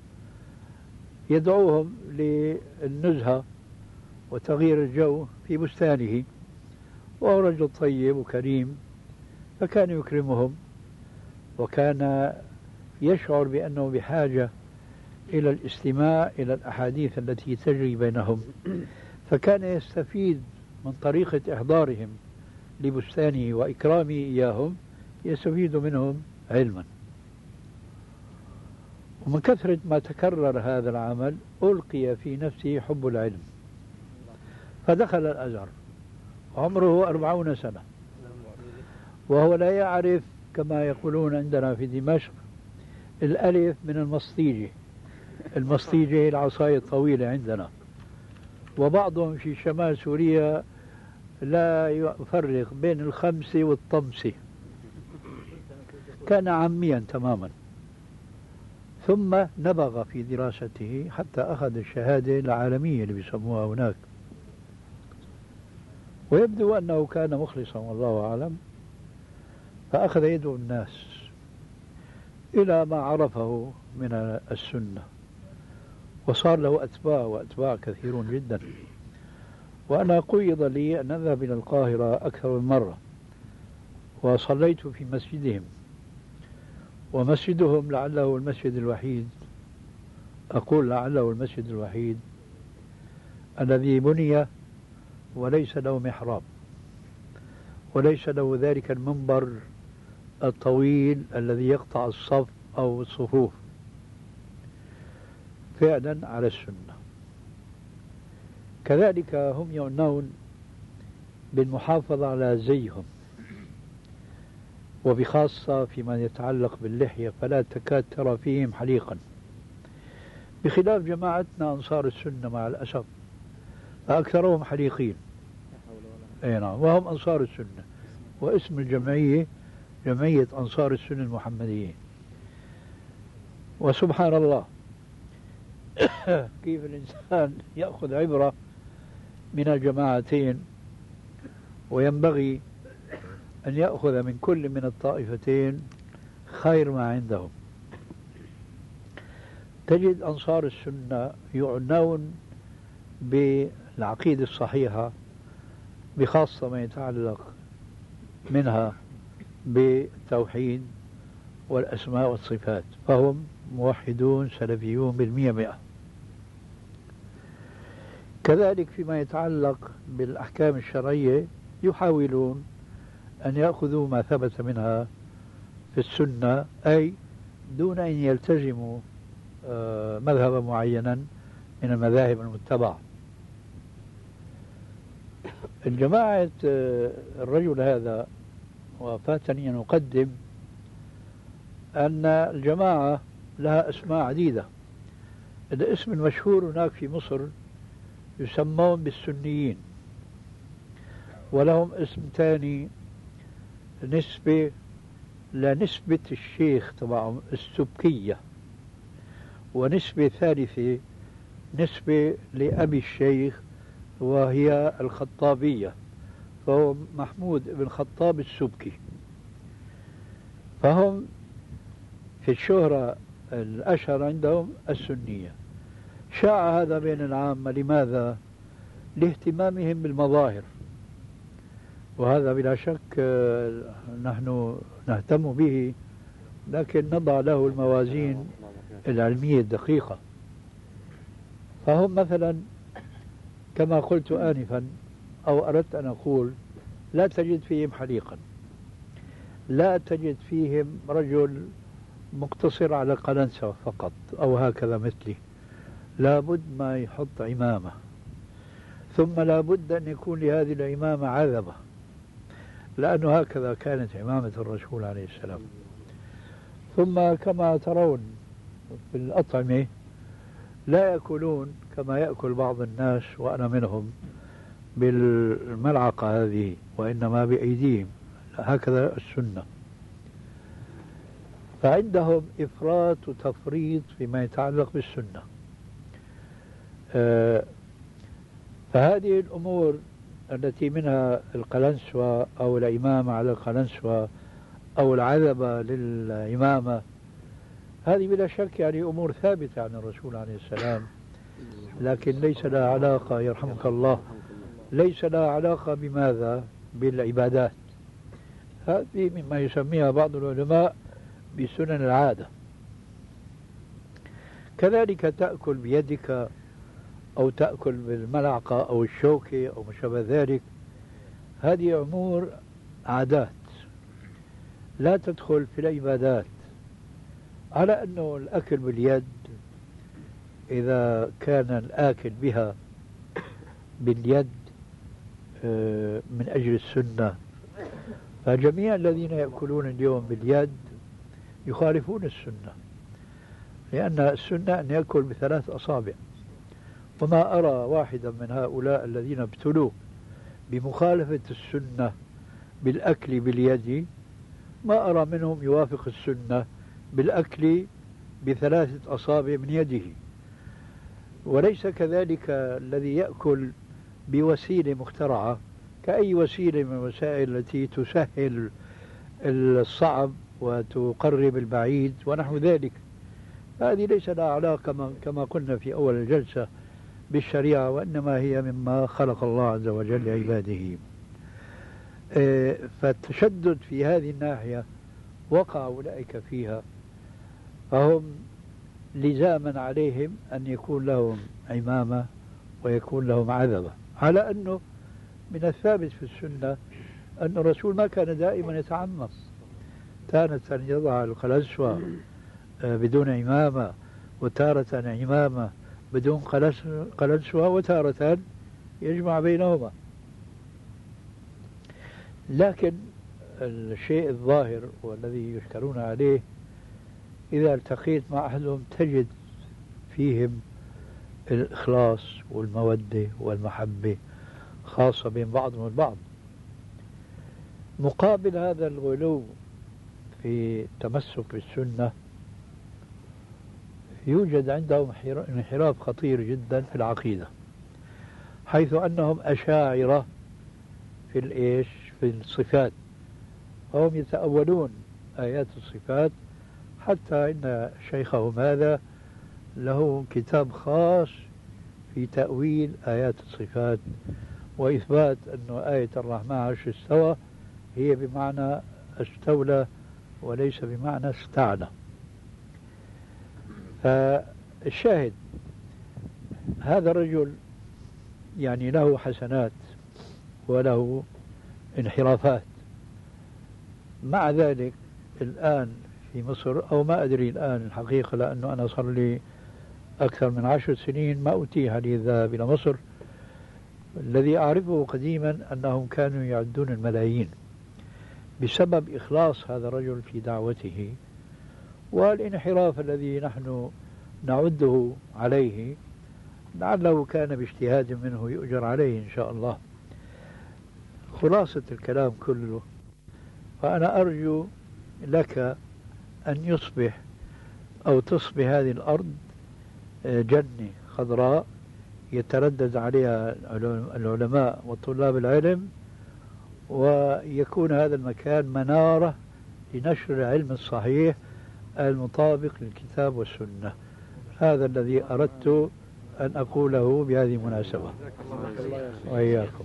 S2: يدعوهم للنزهة وتغيير الجو في بستانه، وهو رجل طيب وكريم، فكان يكرمهم، وكان يشعر بأنه بحاجة إلى الاستماع إلى الأحاديث التي تجري بينهم، فكان يستفيد من طريقة إحضارهم لبستانه وإكرامه إياهم، يستفيد منهم علما. ومن كثرة ما تكرر هذا العمل ألقي في نفسه حب العلم، فدخل الأزهر عمره أربعون سنة، وهو لا يعرف كما يقولون عندنا في دمشق الألف من المسطيجة. المسطيجة العصاية الطويلة عندنا، وبعضهم في شمال سوريا لا يفرق بين الخمسة والطمسة، كان عاميا تماما. ثم نبغ في دراسته حتى أخذ الشهادة العالمية اللي بيسموها هناك، ويبدو أنه كان مخلصا والله أعلم، فأخذ يدعو الناس إلى ما عرفه من السنة، وصار له أتباع وأتباع كثيرون جدا. وأنا قيض لي أن أذهب إلى القاهرة أكثر من مرة، وصليت في مسجدهم، ومسجدهم لعله المسجد الوحيد، أقول لعله المسجد الوحيد الذي بني وليس له محراب، وليس له ذلك المنبر الطويل الذي يقطع الصف أو الصفوف، فعلا على السنة. كذلك هم يعنون بالمحافظة على زيهم، وبخاصة فيما يتعلق باللحية، فلا تكاد ترى فيهم حليقا، بخلاف جماعتنا أنصار السنة مع الأسف فأكثرهم حليقين. أي نعم، وهم أنصار السنة، واسم الجمعية جمعية أنصار السنة المحمدية. وسبحان الله كيف الإنسان يأخذ عبرة من الجماعتين، وينبغي أن يأخذ من كل من الطائفتين خير ما عندهم. تجد أنصار السنة يعنون بالعقيدة الصحيحة، بخاصة ما يتعلق منها بالتوحيد والأسماء والصفات، فهم موحدون سلفيون بالمئة مئة. كذلك فيما يتعلق بالأحكام الشرعية يحاولون أن يأخذوا ما ثبت منها في السنة، أي دون أن يلتزموا مذهبا معينا من المذاهب المتبعة. الجماعة الرجل هذا، وفاتني أن أقدم أن الجماعة لها أسماء عديدة. الاسم المشهور هناك في مصر يسمون بالسنيين، ولهم اسم ثاني نسبة لنسبة الشيخ تبعهم السبكية، ونسبة ثالثة نسبة لأبي الشيخ وهي الخطابية، فهو محمود بن خطاب السبكي. فهم في الشهرة الأشهر عندهم السنية. شاع هذا بين العامة. لماذا؟ لاهتمامهم بالمظاهر، وهذا بلا شك نحن نهتم به، لكن نضع له الموازين العلمية الدقيقة. فهم مثلا كما قلت آنفا أو أردت أن أقول، لا تجد فيهم حليقا، لا تجد فيهم رجل مقتصر على قلنسة فقط أو هكذا مثلي، لابد ما يحط عمامة، ثم لابد أن يكون لهذه العمامة عذبة، لأنه هكذا كانت عمامة الرسول عليه السلام. ثم كما ترون في الأطعمة لا يأكلون كما يأكل بعض الناس وأنا منهم بالملعقة هذه، وإنما بأيديهم، هكذا السنة. فعندهم إفراط وتفريط فيما يتعلق بالسنة. آه فهذه الأمور التي منها القلنسوة أو الإمامة على القلنسوة أو العذبة للإمامة، هذه بلا شك يعني أمور ثابتة عن الرسول عليه السلام، لكن ليس لها علاقة، يرحمك الله، ليس لها علاقة بماذا؟ بالعبادات. هذه مما يسميها بعض العلماء بسنن العادة. كذلك تأكل بيدك أو تأكل بالملعقة أو الشوكة أو ما شابه ذلك، هذه أمور عادات لا تدخل في العبادات. على أنه الأكل باليد إذا كان الآكل بها باليد من أجل السنة، فجميع الذين يأكلون اليوم باليد يخالفون السنة، لأن السنة أن يأكل بثلاث أصابع. وما أرى واحدا من هؤلاء الذين ابتلوا بمخالفة السنة بالأكل باليد، ما أرى منهم يوافق السنة بالأكل بثلاثة أصابع من يده. وليس كذلك الذي يأكل بوسيلة مخترعة كأي وسيلة من الوسائل التي تسهل الصعب وتقرب البعيد ونحو ذلك. هذه ليس لها علاقة كما قلنا في أول الجلسة بالشريعة، وإنما هي مما خلق الله عز وجل لعباده. فالتشدد في هذه الناحية وقع أولئك فيها، فهم لزاما عليهم أن يكون لهم عمامة ويكون لهم عذبة، على أنه من الثابت في السنة أن الرسول ما كان دائما يتعمم، تارة يضع القلنسوة بدون عمامة، وتارة عمامة بدون قلنسوة، وتارة يجمع بينهما. لكن الشيء الظاهر والذي يشكرون عليه، إذا التقيت مع أحدهم تجد فيهم الإخلاص والمودة والمحبة خاصة بين بعضهم البعض. مقابل هذا الغلو في التمسك بالسنة، يوجد عندهم انحراف خطير جدا في العقيدة، حيث أنهم أشاعرة في الإيش في الصفات، فهم يتأولون آيات الصفات، حتى إن شيخهم هذا له كتاب خاص في تأويل آيات الصفات وإثبات أن آية الرحمن عرش استوى هي بمعنى استولى وليس بمعنى استعلى. فالشاهد هذا الرجل يعني له حسنات وله انحرافات. مع ذلك الآن في مصر، أو ما أدري الآن الحقيقة، لأنه أنا صار لي أكثر من عشر سنين ما أتيح لي الذهاب إلى مصر. الذي أعرفه قديما أنهم كانوا يعدون الملايين بسبب إخلاص هذا الرجل في دعوته، والانحراف الذي نحن نعده عليه لعله كان باجتهاد منه يؤجر عليه إن شاء الله. خلاصة الكلام كله، فأنا أرجو لك أن يصبح أو تصبح هذه الأرض جنة خضراء يتردد عليها العلماء وطلاب العلم، ويكون هذا المكان منارة لنشر العلم الصحيح المطابق للكتاب والسنة. هذا الذي أردت أن أقوله بهذه المناسبة. وإياكم.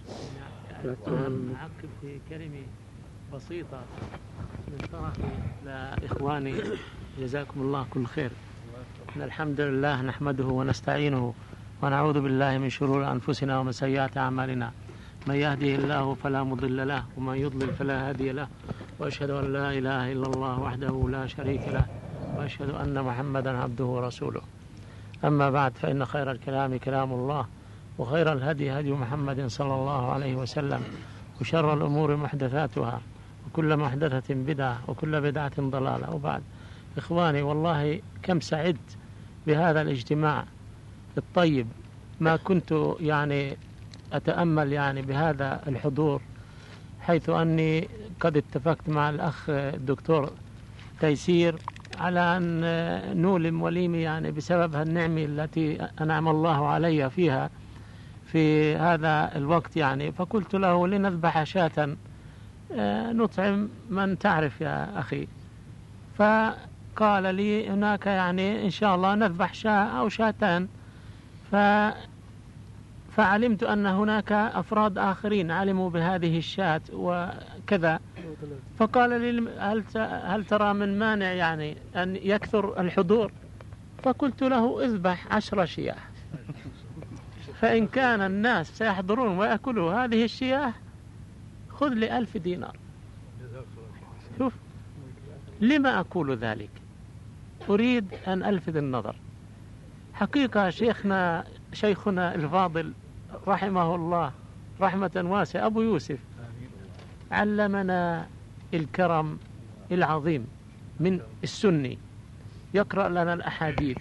S6: أعقب في كلمة بسيطة من طرفي لإخواني، جزاكم الله كل خير. إن الحمد لله نحمده ونستعينه ونعوذ بالله من شرور أنفسنا ومن سيئات أعمالنا. من يهده الله فلا مضل له ومن يضلل فلا هادي له، وأشهد أن لا إله إلا الله وحده لا شريك له، وأشهد أن محمدا عبده ورسوله. أما بعد، فإن خير الكلام كلام الله، وخير الهدي هدي محمد صلى الله عليه وسلم، وشر الأمور محدثاتها، وكل محدثة بدعة، وكل بدعة ضلالة. وبعد، إخواني والله كم سعدت بهذا الاجتماع الطيب. ما كنت يعني أتأمل يعني بهذا الحضور، حيث أني قد اتفقت مع الأخ الدكتور تيسير على أن نولم وليمي يعني بسبب النعمة التي أنعم الله علي فيها في هذا الوقت يعني. فقلت له لنذبح شاة نطعم من تعرف يا أخي. فقال لي هناك يعني إن شاء الله نذبح شاة أو شاتان. ف فعلمت أن هناك أفراد آخرين علموا بهذه الشاة وكذا. فقال لي هل هل ترى من مانع يعني أن يكثر الحضور؟ فقلت له اذبح عشر شياه، فإن كان الناس سيحضرون ويأكلوا هذه الشياه خذ لي ألف دينار. شوف لما أقول ذلك؟ أريد أن ألفت النظر. حقيقة شيخنا شيخنا الفاضل رحمه الله رحمة واسعة أبو يوسف علمنا الكرم العظيم من السني، يقرأ لنا الأحاديث.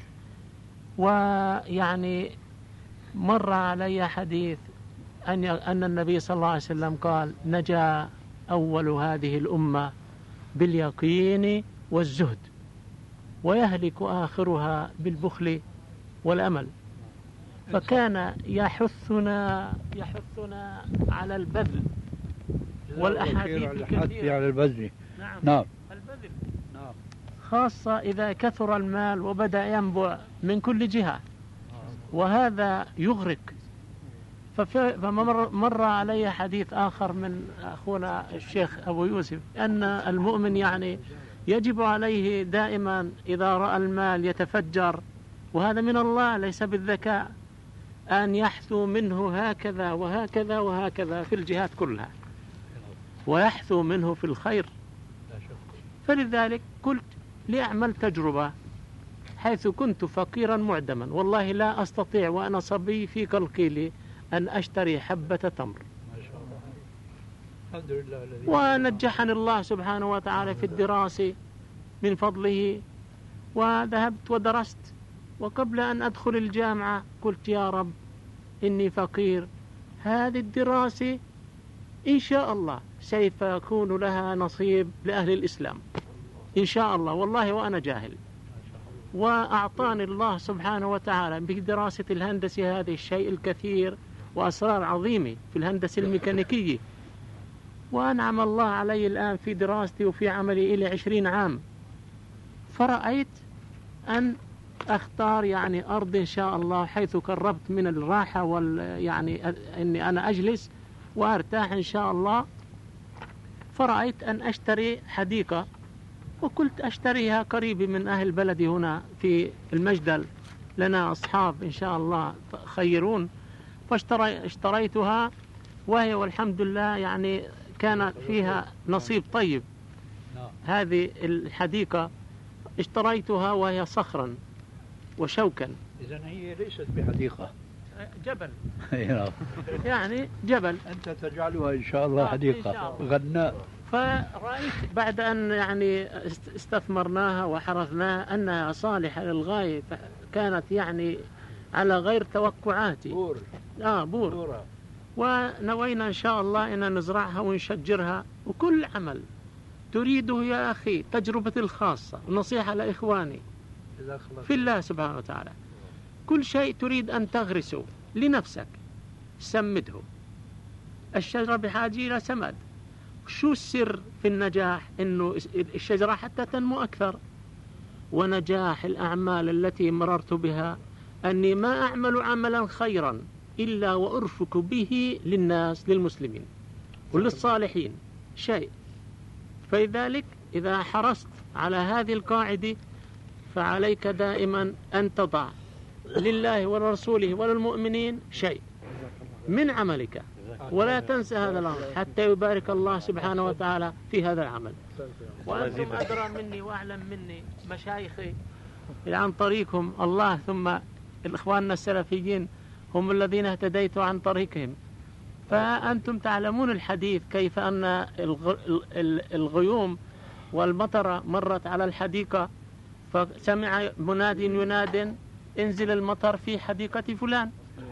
S6: ويعني مر علي حديث أن أن النبي صلى الله عليه وسلم قال: نجا أول هذه الأمة باليقين والزهد، ويهلك آخرها بالبخل والأمل. فكان يحثنا يحثنا على البذل والأحاديث الكثيرة
S2: على البذل.
S6: نعم.
S2: نعم.
S6: البذل نعم. خاصة إذا كثر المال وبدأ ينبع من كل جهة، وهذا يغرق. فمر مر علي حديث آخر من أخونا الشيخ أبو يوسف أن المؤمن يعني يجب عليه دائما إذا رأى المال يتفجر، وهذا من الله ليس بالذكاء، أن يحثو منه هكذا وهكذا وهكذا في الجهات كلها، ويحثو منه في الخير. فلذلك قلت لأعمل تجربة، حيث كنت فقيرا معدما والله لا أستطيع وأنا صبي في قلقيلي أن أشتري حبة تمر، ونجحني الله سبحانه وتعالى في الدراسة من فضله، وذهبت ودرست. وقبل أن أدخل الجامعة قلت يا رب إني فقير، هذه الدراسة إن شاء الله سوف يكون لها نصيب لأهل الإسلام إن شاء الله، والله وأنا جاهل. وأعطاني الله سبحانه وتعالى بدراسة الهندسة هذه الشيء الكثير وأسرار عظيمة في الهندسة الميكانيكية، وأنعم الله علي الآن في دراستي وفي عملي إلى عشرين عام. فرأيت أن أختار يعني أرض إن شاء الله حيث قربت من الراحة وال يعني أني أنا أجلس وأرتاح إن شاء الله. فرأيت أن أشتري حديقة، وقلت أشتريها قريبة من أهل بلدي هنا في المجدل، لنا أصحاب إن شاء الله خيرون. فاشتريتها، وهي والحمد لله يعني كان فيها نصيب طيب. هذه الحديقة اشتريتها وهي صخرا وشوكا.
S2: إذن هي ليست بحديقة،
S6: جبل
S2: يعني
S6: جبل.
S2: أنت تجعلها إن شاء الله حديقة غناء.
S6: فرأيت بعد أن يعني استثمرناها وحرثناها أنها صالحة للغاية، كانت يعني على غير توقعاتي.
S2: بور.
S6: آه بور. بورة. ونوينا إن شاء الله أن نزرعها ونشجرها. وكل عمل تريده يا أخي تجربتي الخاصة، نصيحة لإخواني في الله سبحانه وتعالى، كل شيء تريد أن تغرسه لنفسك سمده. الشجرة بحاجة إلى سماد. شو السر في النجاح؟ إنه الشجرة حتى تنمو أكثر. ونجاح الأعمال التي مررت بها أني ما أعمل عملا خيرا إلا وأرفق به للناس، للمسلمين وللصالحين شيء. فلذلك إذا حرصت على هذه القاعدة فعليك دائما أن تضع لله ولرسوله وللمؤمنين شيء من عملك، ولا تنسى هذا الأمر حتى يبارك الله سبحانه وتعالى في هذا العمل. وأنتم أدرى مني وأعلم مني مشايخي عن طريقهم الله، ثم الإخواننا السلفيين هم الذين اهتديت عن طريقهم. فأنتم تعلمون الحديث كيف أن الغيوم والمطر مرت على الحديقة، فسمع مناد يناد انزل المطر في حديقة فلان،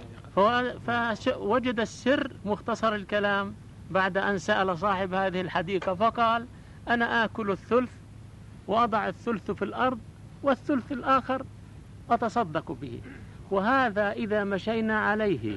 S6: فوجد السر مختصر الكلام بعد أن سأل صاحب هذه الحديقة فقال أنا آكل الثلث وأضع الثلث في الأرض والثلث الآخر أتصدق به. وهذا إذا مشينا عليه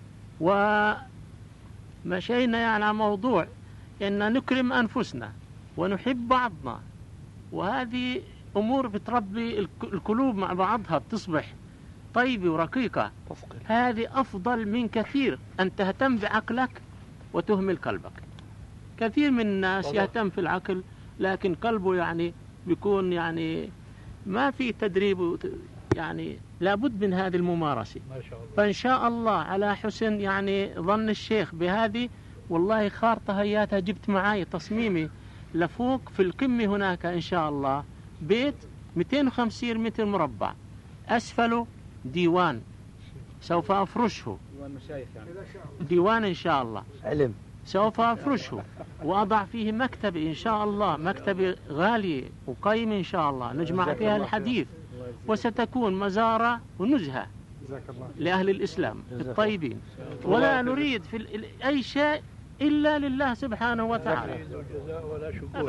S6: ومشينا يعني على موضوع إن نكرم أنفسنا ونحب بعضنا، وهذه أمور بتربي القلوب مع بعضها بتصبح طيبة ورقيقة. هذه أفضل من كثير أن تهتم بعقلك وتهمل قلبك. كثير من الناس يهتم في العقل لكن قلبه يعني بيكون يعني ما في تدريب، يعني لابد من هذه الممارسة. فإن شاء الله على حسن يعني ظن الشيخ بهذه، والله خارطة هياتها جبت معاي تصميمي لفوق في القمة هناك إن شاء الله بيت مئتين وخمسين متر مربع، أسفله ديوان سوف أفرشه، ديوان إن شاء الله علم سوف أفرشه وأضع فيه مكتبة إن شاء الله، مكتبة غالية وقيمة إن شاء الله نجمع فيها الحديث، وستكون مزارة ونزهة لأهل الإسلام الطيبين. ولا نريد في أي شيء إلا لله سبحانه وتعالى.
S2: ولا شكور.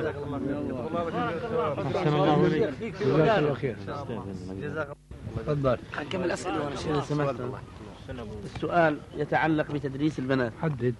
S2: تفضل.
S11: نكمل أسئلة وأنا شيء سمعت. السؤال يتعلق بتدريس البنات.
S2: حدد.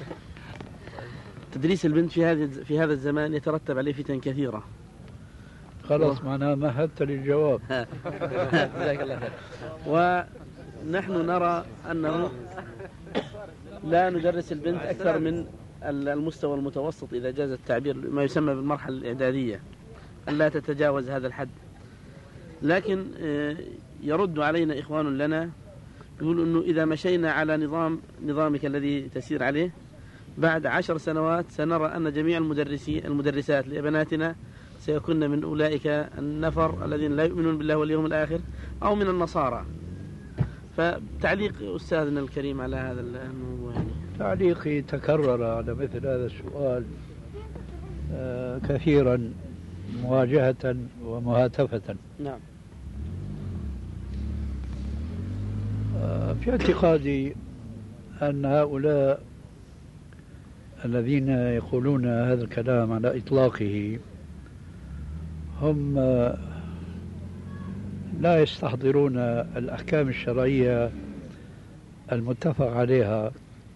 S11: تدريس البنت في هذا في هذا الزمان يترتب عليه فتن كثيرة.
S2: خلاص معناها مهدت للجواب.
S11: جزاك الله خير. ونحن نرى أنه لا ندرس البنت أكثر من المستوى المتوسط إذا جاز التعبير، ما يسمى بالمرحلة الإعدادية، أن لا تتجاوز هذا الحد. لكن يرد علينا إخوان لنا يقول أنه إذا مشينا على نظام نظامك الذي تسير عليه بعد عشر سنوات سنرى أن جميع المدرسين المدرسات لبناتنا سيكون من أولئك النفر الذين لا يؤمنون بالله واليوم الآخر أو من النصارى. فتعليق أستاذنا الكريم على هذا الموضوع. يعني
S2: تعليقي تكرر على مثل هذا السؤال آه كثيرا مواجهة ومهاتفة.
S11: نعم.
S2: آه في اعتقادي أن هؤلاء الذين يقولون هذا الكلام على إطلاقه هم آه لا يستحضرون الأحكام الشرعية المتفق عليها،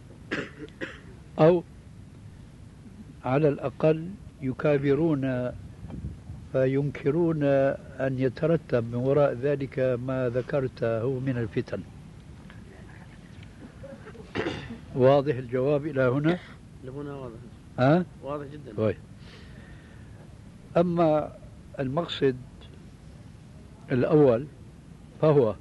S2: أو على الأقل يكابرون فينكرون أن يترتب من وراء ذلك ما ذكرته من الفتن. واضح الجواب إلى هنا؟
S11: لهنا واضح.
S2: ها؟
S11: واضح جدا.
S2: طيب. أما المقصد الأول فهو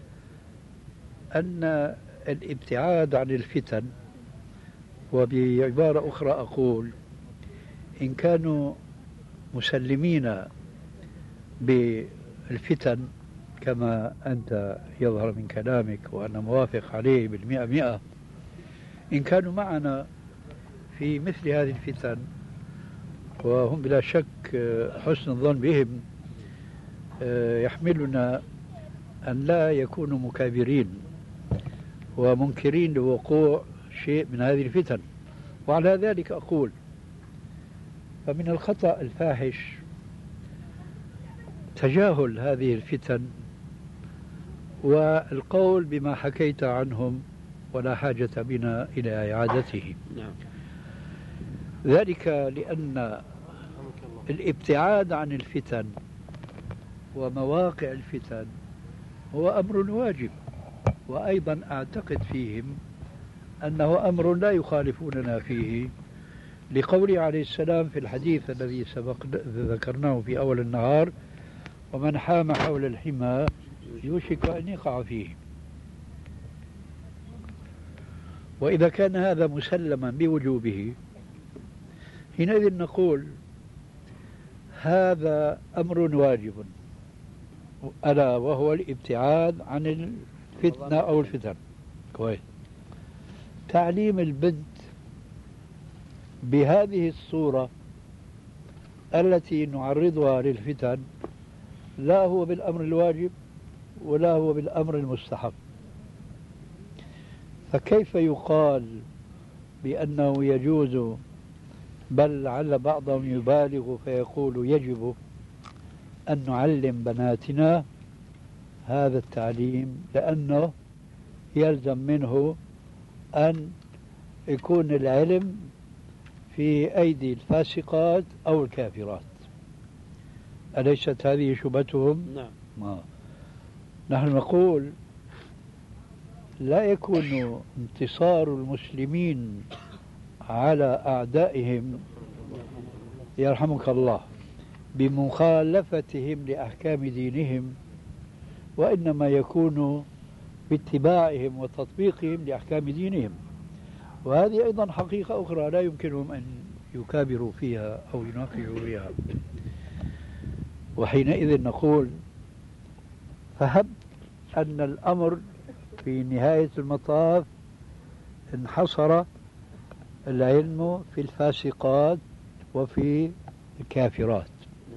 S2: أن الابتعاد عن الفتن، وبعبارة أخرى أقول إن كانوا مسلمين بالفتن كما أنت يظهر من كلامك وأنا موافق عليه بالمئة مئة، إن كانوا معنا في مثل هذه الفتن وهم بلا شك حسن الظن بهم يحملنا أن لا يكونوا مكابرين ومنكرين لوقوع شيء من هذه الفتن. وعلى ذلك أقول فمن الخطأ الفاحش تجاهل هذه الفتن والقول بما حكيت عنهم ولا حاجة بنا إلى إعادته.
S11: نعم.
S2: ذلك لأن الابتعاد عن الفتن ومواقع الفتن هو أمر واجب، وأيضا أعتقد فيهم أنه أمر لا يخالفوننا فيه، لقوله عليه السلام في الحديث الذي سبق ذكرناه في أول النهار: ومن حام حول الحمى يوشك أن يقع فيه. وإذا كان هذا مسلما بوجوبه حينئذ نقول هذا أمر واجب، ألا وهو الابتعاد عن الفتنة أو الفتن. كويس. تعليم البنت بهذه الصورة التي نعرضها للفتن لا هو بالأمر الواجب ولا هو بالأمر المستحب، فكيف يقال بأنه يجوز، بل لعل بعضهم يبالغ فيقول يجب أن نعلم بناتنا هذا التعليم، لأنه يلزم منه أن يكون العلم في أيدي الفاسقات أو الكافرات. أليست هذه شبهتهم؟
S11: نعم.
S2: ما. نحن نقول لا يكون انتصار المسلمين على أعدائهم يرحمك الله بمخالفتهم لأحكام دينهم، وإنما يكون باتباعهم وتطبيقهم لأحكام دينهم. وهذه أيضا حقيقة أخرى لا يمكنهم أن يكابروا فيها أو يناقشوا فيها. وحينئذ نقول فهب أن الأمر في نهاية المطاف انحصر العلم في الفاسقات وفي الكافرات.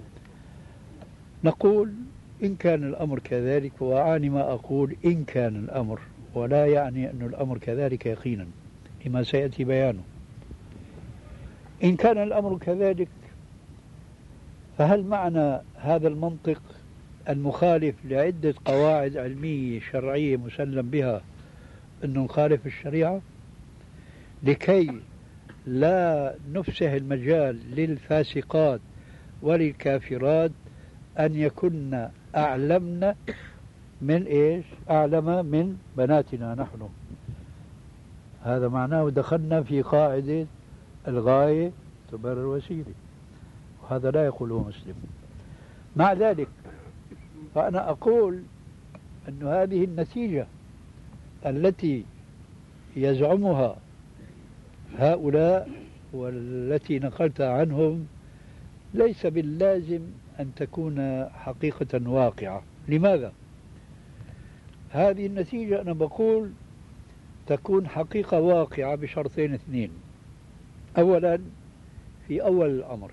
S2: نقول إن كان الأمر كذلك، وأعني ما أقول إن كان الأمر، ولا يعني أن الأمر كذلك يقينا لما سيأتي بيانه. إن كان الأمر كذلك فهل معنى هذا المنطق المخالف لعدة قواعد علمية شرعية مسلم بها أنه نخالف الشريعة لكي لا نفسح المجال للفاسقات وللكافرات أن يكن أعلمنا من إيش؟ أعلم من بناتنا نحن. هذا معناه دخلنا في قاعدة الغاية تبرر الوسيلة، وهذا لا يقوله مسلم. مع ذلك فأنا أقول أن هذه النتيجة التي يزعمها هؤلاء والتي نقلت عنهم ليس باللازم أن تكون حقيقة واقعة. لماذا؟ هذه النتيجة أنا بقول تكون حقيقة واقعة بشرطين اثنين. أولا في أول الأمر،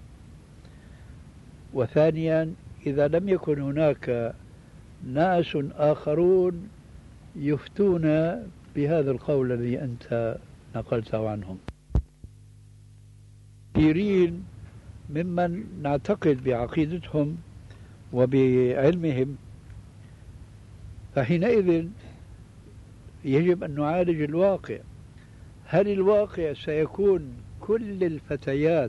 S2: وثانيا إذا لم يكن هناك ناس آخرون يفتون بهذا القول الذي أنت نقلته عنهم، كثيرين ممن نعتقد بعقيدتهم وبعلمهم. فحينئذ يجب أن نعالج الواقع. هل الواقع سيكون كل الفتيات،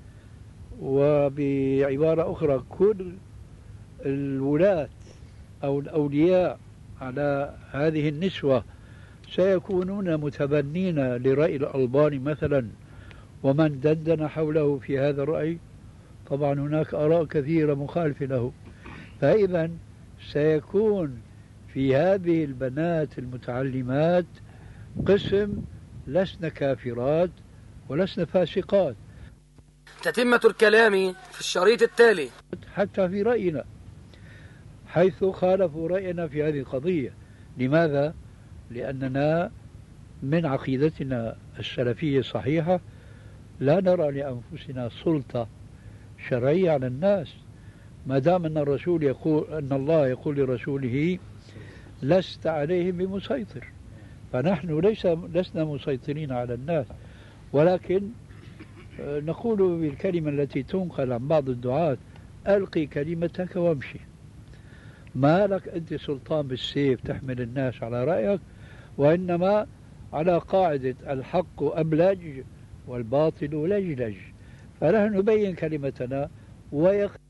S2: وبعبارة أخرى كل الولاة أو الأولياء على هذه النسوة سيكونون متبنين لرأي الألباني مثلا ومن دندن حوله في هذا الرأي؟ طبعا هناك آراء كثيرة مخالفة له. فإذا سيكون في هذه البنات المتعلمات قسم لسن كافرات ولسن فاسقات.
S1: تتمة الكلام في الشريط التالي.
S2: حتى في رأينا حيث خالفوا رأينا في هذه القضية. لماذا؟ لأننا من عقيدتنا السلفية الصحيحة لا نرى لأنفسنا سلطة شرعية على الناس، ما دام أن الرسول يقول أن الله يقول لرسوله لست عليهم بمسيطر. فنحن ليس لسنا مسيطرين على الناس، ولكن نقول بالكلمة التي تنقل عن بعض الدعاة: ألقي كلمتك وامشي. ما لك أنت سلطان بالسيف تحمل الناس على رأيك، وإنما على قاعدة الحق أبلج والباطل لجلج. فنحن نبين كلمتنا ويق